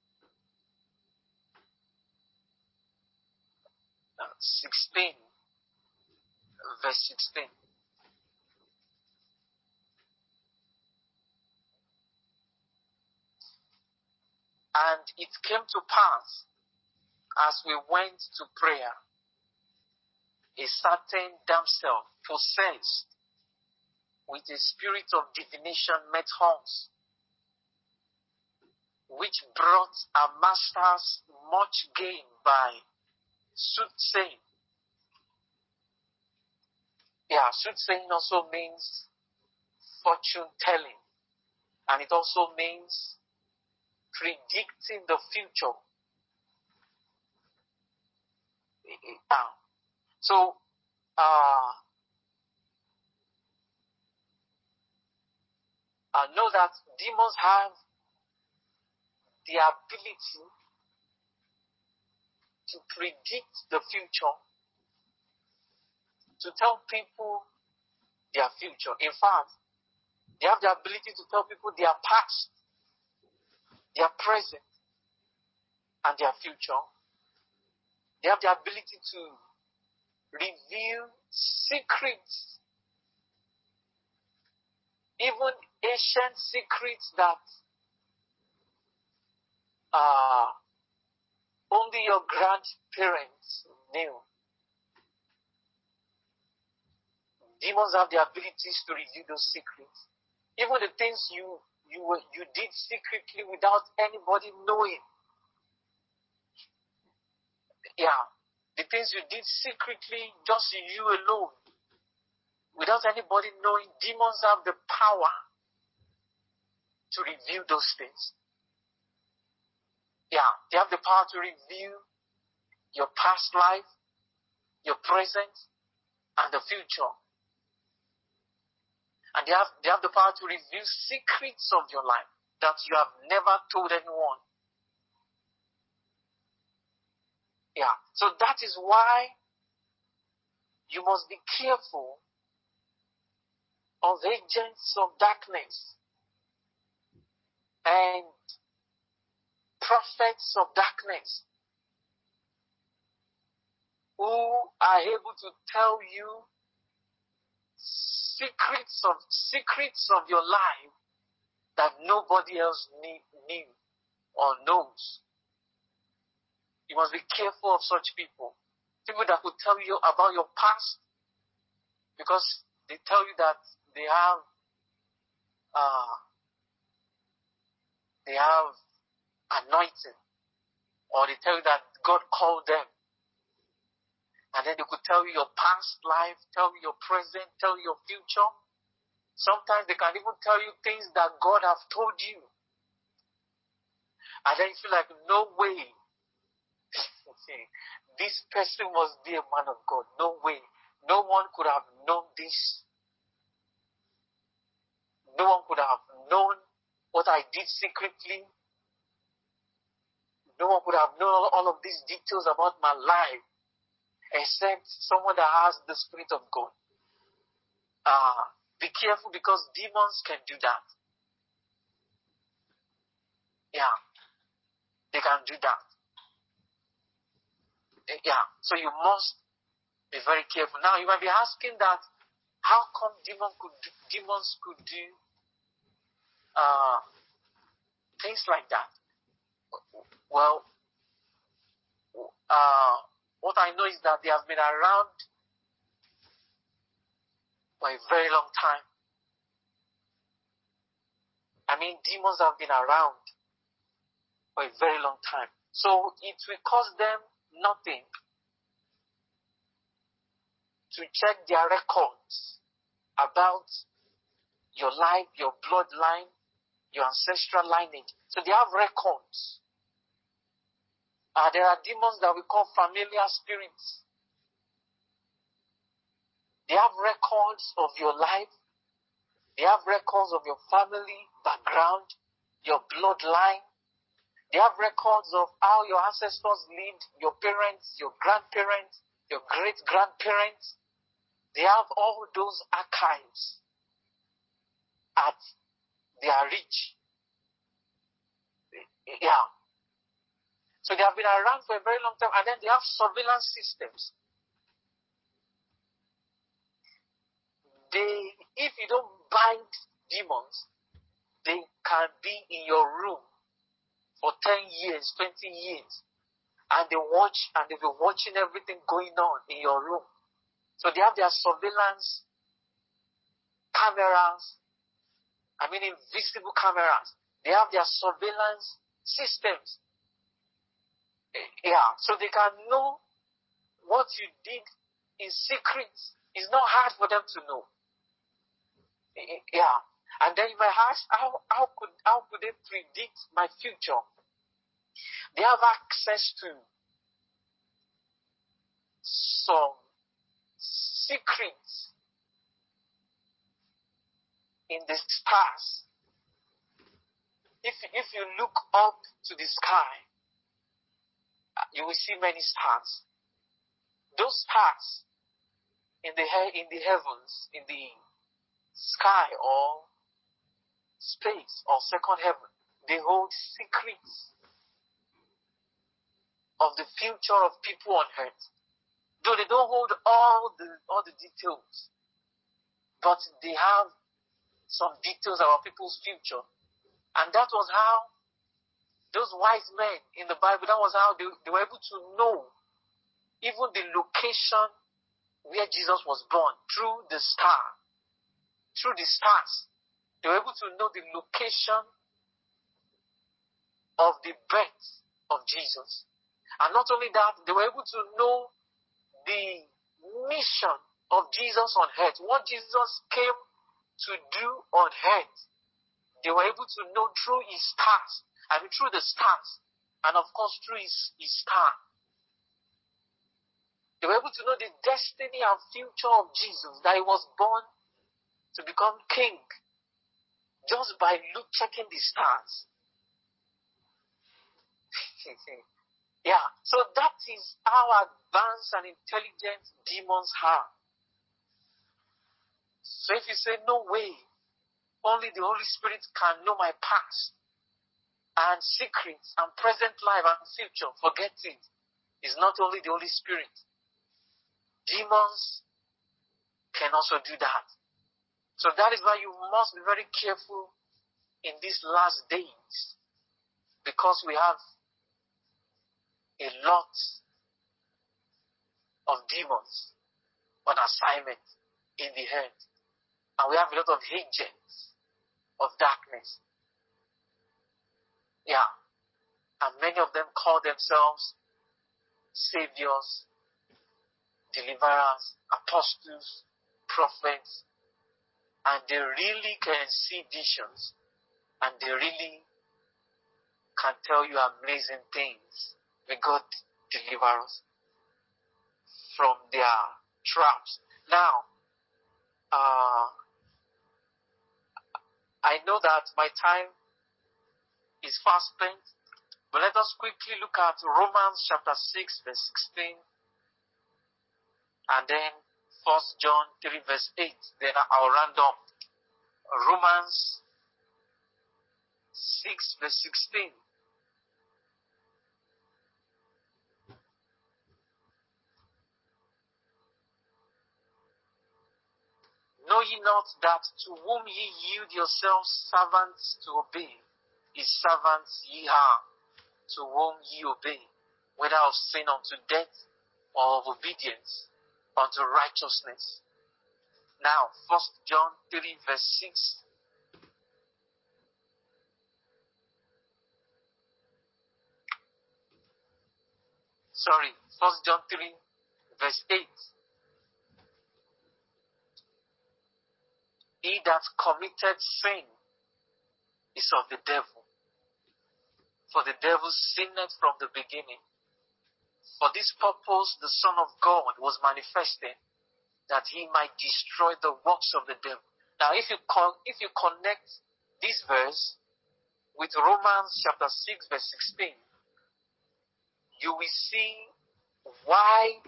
Speaker 1: 16, verse 16. And it came to pass, as we went to prayer, a certain damsel possessed with a spirit of divination met us, which brought our masters much gain by soothsaying. Yeah, soothsaying also means fortune telling, and it also means predicting the future. So, I know that demons have the ability to predict the future to tell people their future. In fact, they have the ability to tell people their past, their present, and their future. They have the ability to reveal secrets, even ancient secrets that only your grandparents knew. Demons have the abilities to reveal those secrets. Even the things you did secretly without anybody knowing. Yeah. The things you did secretly, just you alone, without anybody knowing, demons have the power to reveal those things. Yeah, they have the power to reveal your past life, your present, and the future. And they have the power to reveal secrets of your life that you have never told anyone. Yeah, so that is why you must be careful of agents of darkness and prophets of darkness who are able to tell you secrets of your life that nobody else knew or knows. You must be careful of such people. People that will tell you about your past because they tell you that they have anointing, or they tell you that God called them. And then they could tell you your past life, tell you your present, tell you your future. Sometimes they can even tell you things that God has told you. And then you feel like, no way. This person must be a man of God. No way. No one could have known this. No one could have known what I did secretly. No one could have known all of these details about my life except someone that has the Spirit of God. Be careful because demons can do that. Yeah, they can do that. Yeah, so you must be very careful. Now, you might be asking that, how come demons could do things like that? Well, what I know is that they have been around for a very long time. I mean, demons have been around for a very long time. So it will cost them nothing to check their records about your life, your bloodline, your ancestral lineage. So they have records. There are demons that we call familiar spirits. They have records of your life. They have records of your family background, your bloodline. They have records of how your ancestors lived, your parents, your grandparents, your great-grandparents. They have all those archives at their reach. Yeah. So they have been around for a very long time, and then they have surveillance systems. If you don't bind demons, they can be in your room for 10 years, 20 years, and they'll be watching everything going on in your room. So they have their surveillance cameras, invisible cameras. They have their surveillance systems. Yeah, so they can know what you did in secret. It's not hard for them to know. Yeah, and then you might ask, how could they predict my future? They have access to some secrets in the stars. If you look up to the sky, you will see many stars. Those stars in the heavens, in the sky or space or second heaven. They hold secrets of the future of people on earth. Though they don't hold all the details, but they have some details about people's future. And that was how those wise men in the Bible, that was how they were able to know even the location where Jesus was born through the star. Through the stars, they were able to know the location of the birth of Jesus. And not only that, they were able to know the mission of Jesus on earth, what Jesus came to do on earth. They were able to know through his stars, through the stars, and of course through his star. They were able to know the destiny and future of Jesus, that he was born to become king, just by checking the stars. Yeah, so that is how advanced and intelligent demons are. So if you say, no way, only the Holy Spirit can know my past and secrets and present life and future, forget it. It's not only the Holy Spirit. Demons can also do that. So that is why you must be very careful in these last days, because we have a lot of demons on assignment in the earth. And we have a lot of agents of darkness. Yeah. And many of them call themselves saviors, deliverers, apostles, prophets. And they really can see visions. And they really can tell you amazing things. May God deliver us from their traps. Now, I know that my time is fast spent, but let us quickly look at Romans chapter 6, verse 16, and then 1 John 3, verse 8. Then I'll round up. Romans 6, verse 16. Know ye not that to whom ye yield yourselves servants to obey, his servants ye are, to whom ye obey, whether of sin unto death, or of obedience unto righteousness. Now, 1 John 3, verse 6. Sorry, 1 John 3, verse 8. He that committed sin is of the devil. For the devil sinned from the beginning. For this purpose the Son of God was manifested, that he might destroy the works of the devil. Now, if you connect this verse with Romans chapter 6, verse 16, you will see why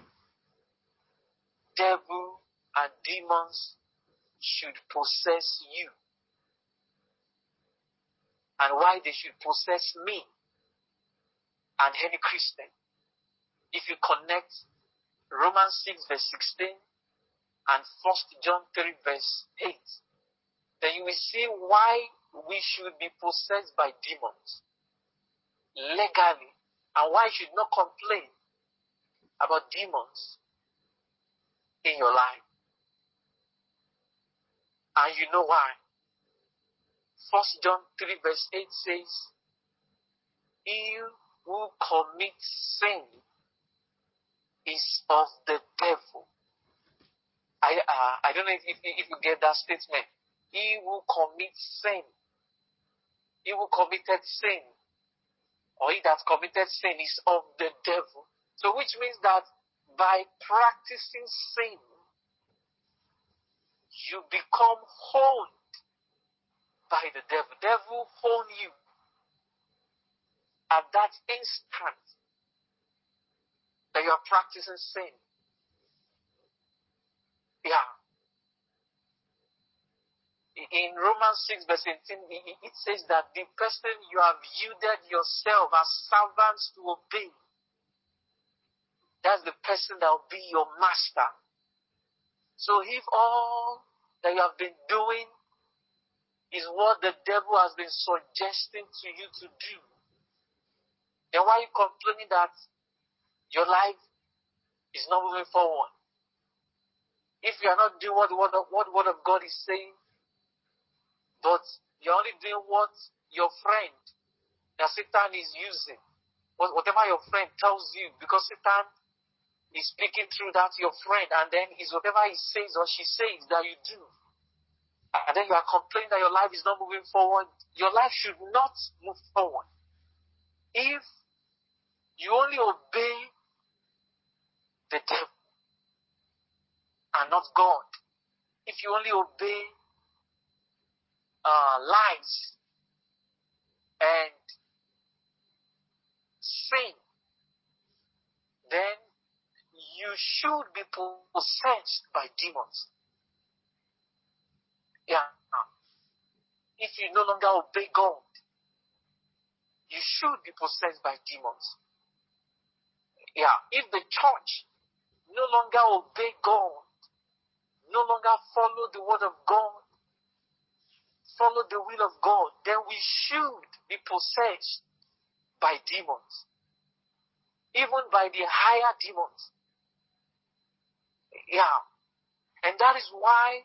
Speaker 1: devil and demons should possess you, and why they should possess me and any Christian. If you connect Romans 6, verse 16 and 1 John 3, verse 8, then you will see why we should be possessed by demons legally, and why you should not complain about demons in your life. And you know why. 1 John 3, verse 8 says, he who commits sin is of the devil. I don't know if you get that statement. He who commits sin, he who committed sin, or he that committed sin is of the devil. So which means that by practicing sin, you become owned by the devil. Devil own you at that instant that you are practicing sin. Yeah. In Romans 6 verse 18, it says that the person you have yielded yourself as servants to obey, that's the person that will be your master. So if all that you have been doing is what the devil has been suggesting to you to do, then why are you complaining that your life is not moving forward? If you are not doing what the word of God is saying, but you're only doing what your friend, that Satan is using, whatever your friend tells you, because Satan is speaking through that your friend, and then is whatever he says or she says that you do. And then you are complaining that your life is not moving forward. Your life should not move forward. If you only obey the devil and not God, if you only obey lies and sin, then you should be possessed by demons. Yeah. If you no longer obey God, you should be possessed by demons. Yeah. If the church no longer obey God, no longer follow the word of God, follow the will of God, then we should be possessed by demons. Even by the higher demons. Yeah. And that is why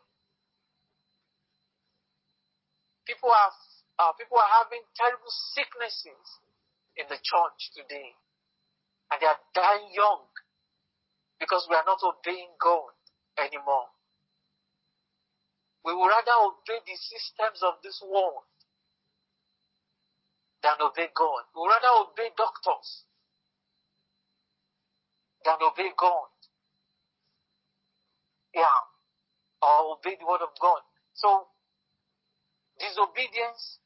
Speaker 1: people are having terrible sicknesses in the church today. And they are dying young because we are not obeying God anymore. We would rather obey the systems of this world than obey God. We would rather obey doctors than obey God. Yeah. Or obey the word of God. So, disobedience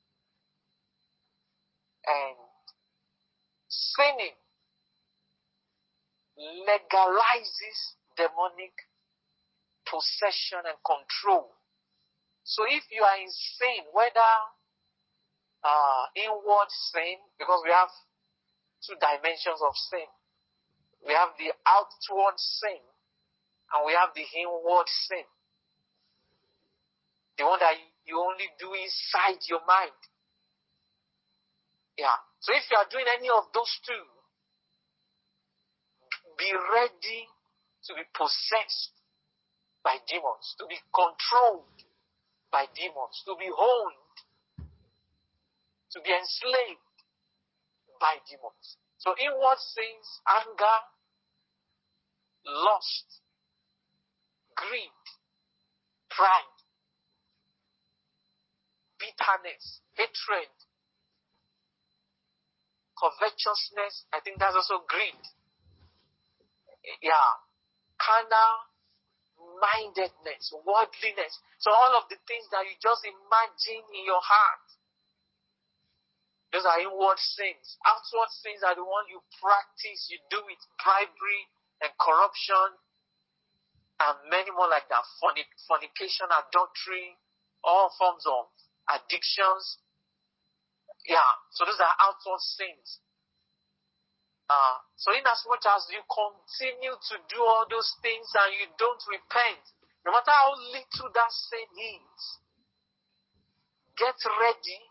Speaker 1: and sinning legalizes demonic possession and control. So if you are in sin, whether inward sin, because we have two dimensions of sin. We have the outward sin and we have the inward sin. The one that you only do inside your mind. Yeah. So if you are doing any of those two, be ready to be possessed by demons, to be controlled by demons, to be owned, to be enslaved by demons. So inward sins, anger, lust, greed, pride, bitterness, hatred, covetousness, I think that's also greed. Yeah. Carnal mindedness, worldliness. So all of the things that you just imagine in your heart, those are inward sins. Outward sins are the ones you practice, you do it, bribery and corruption, and many more like that. Fornication, adultery, all forms of addictions. Yeah, so those are outward sins. So in as much as you continue to do all those things and you don't repent, no matter how little that sin is, get ready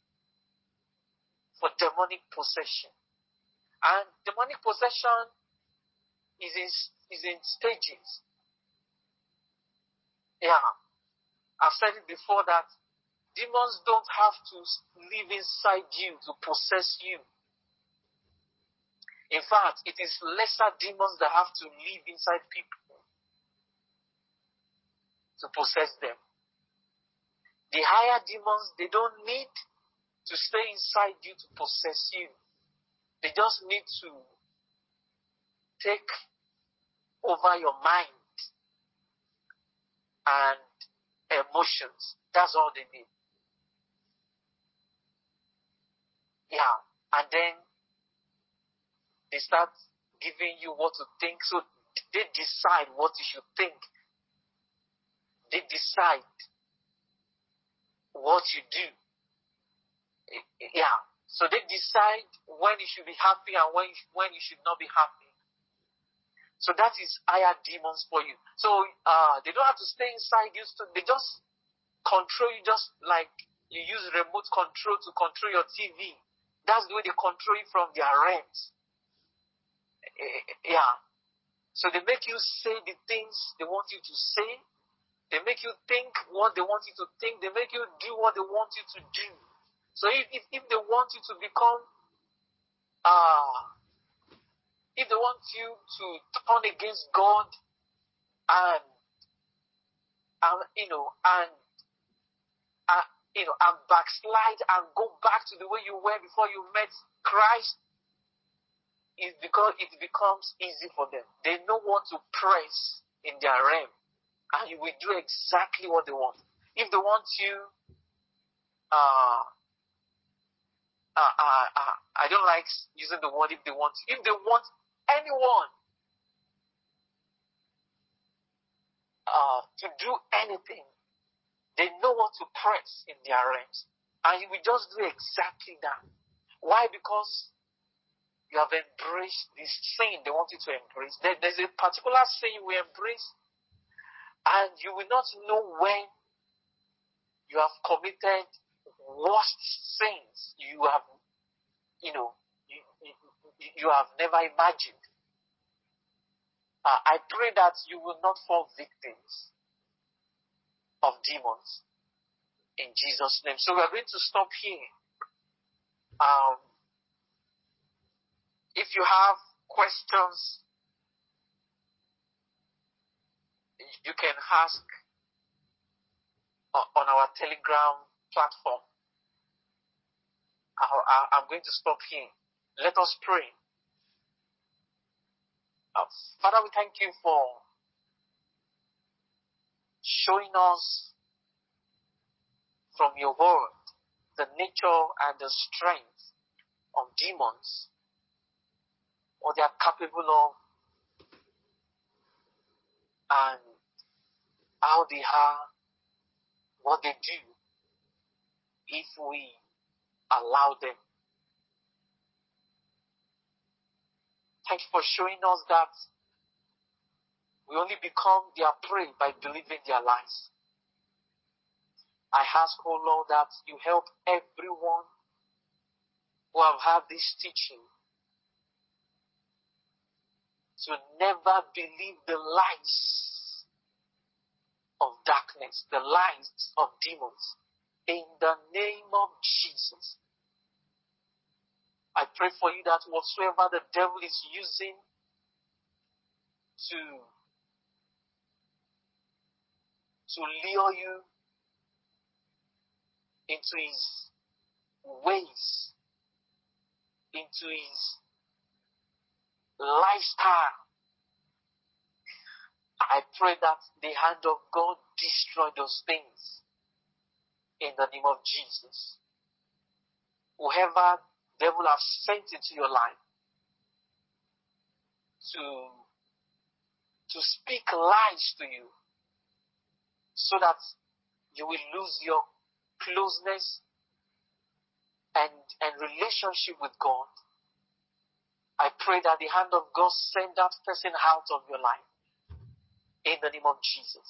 Speaker 1: for demonic possession. And demonic possession is in stages. Yeah. I've said it before that demons don't have to live inside you to possess you. In fact, it is lesser demons that have to live inside people to possess them. The higher demons, they don't need to stay inside you to possess you. They just need to take over your mind and emotions. That's all they need. Yeah. And then they start giving you what to think. So they decide what you should think. they decide what you do. Yeah. So they decide when you should be happy and when you should not be happy. So that is higher demons for you. So they don't have to stay inside you. So they just control you, just like you use remote control to control your TV. That's the way they control you from their realms. Yeah. So they make you say the things they want you to say. They make you think what they want you to think. They make you do what they want you to do. So if they want you to become, if they want you to turn against God and backslide and go back to the way you were before you met Christ, it's because it becomes easy for them. They know what to press in their realm, and you will do exactly what they want. If they want you, I don't like using the word if they want anyone to do anything, they know what to press in their realms, and you will just do exactly that. Why? Because you have embraced this sin they want you to embrace. There's a particular sin you will embrace, and you will not know when you have committed worst sins you have never imagined. I pray that you will not fall victims of demons in Jesus' name. So we are going to stop here. If you have questions, you can ask on our Telegram platform. I'm going to stop here. Let us pray. Father, we thank you for showing us from your word the nature and the strength of demons, what they are capable of, and how they are, what they do, if we allow them. Thank you for showing us that we only become their prey by believing their lies. I ask, oh Lord, that you help everyone who have had this teaching to never believe the lies of darkness, the lies of demons. In the name of Jesus, I pray for you that whatsoever the devil is using to lure you into his ways, into his lifestyle, I pray that the hand of God destroy those things in the name of Jesus. Whoever devil have sent into your life to speak lies to you so that you will lose your closeness and relationship with God, I pray that the hand of God send that person out of your life in the name of Jesus.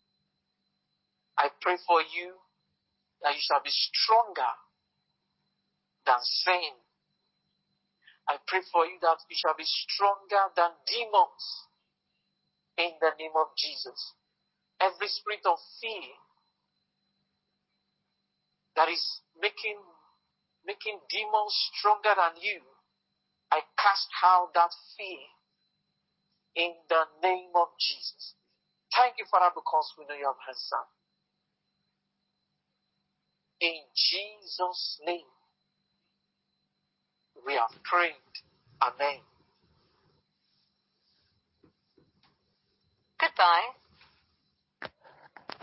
Speaker 1: I pray for you that you shall be stronger than sin. I pray for you that you shall be stronger than demons in the name of Jesus. Every spirit of fear that is making demons stronger than you, I cast out that fear in the name of Jesus. Thank you, Father, because we know you have answered. In Jesus' name, we have prayed. Amen.
Speaker 2: Goodbye.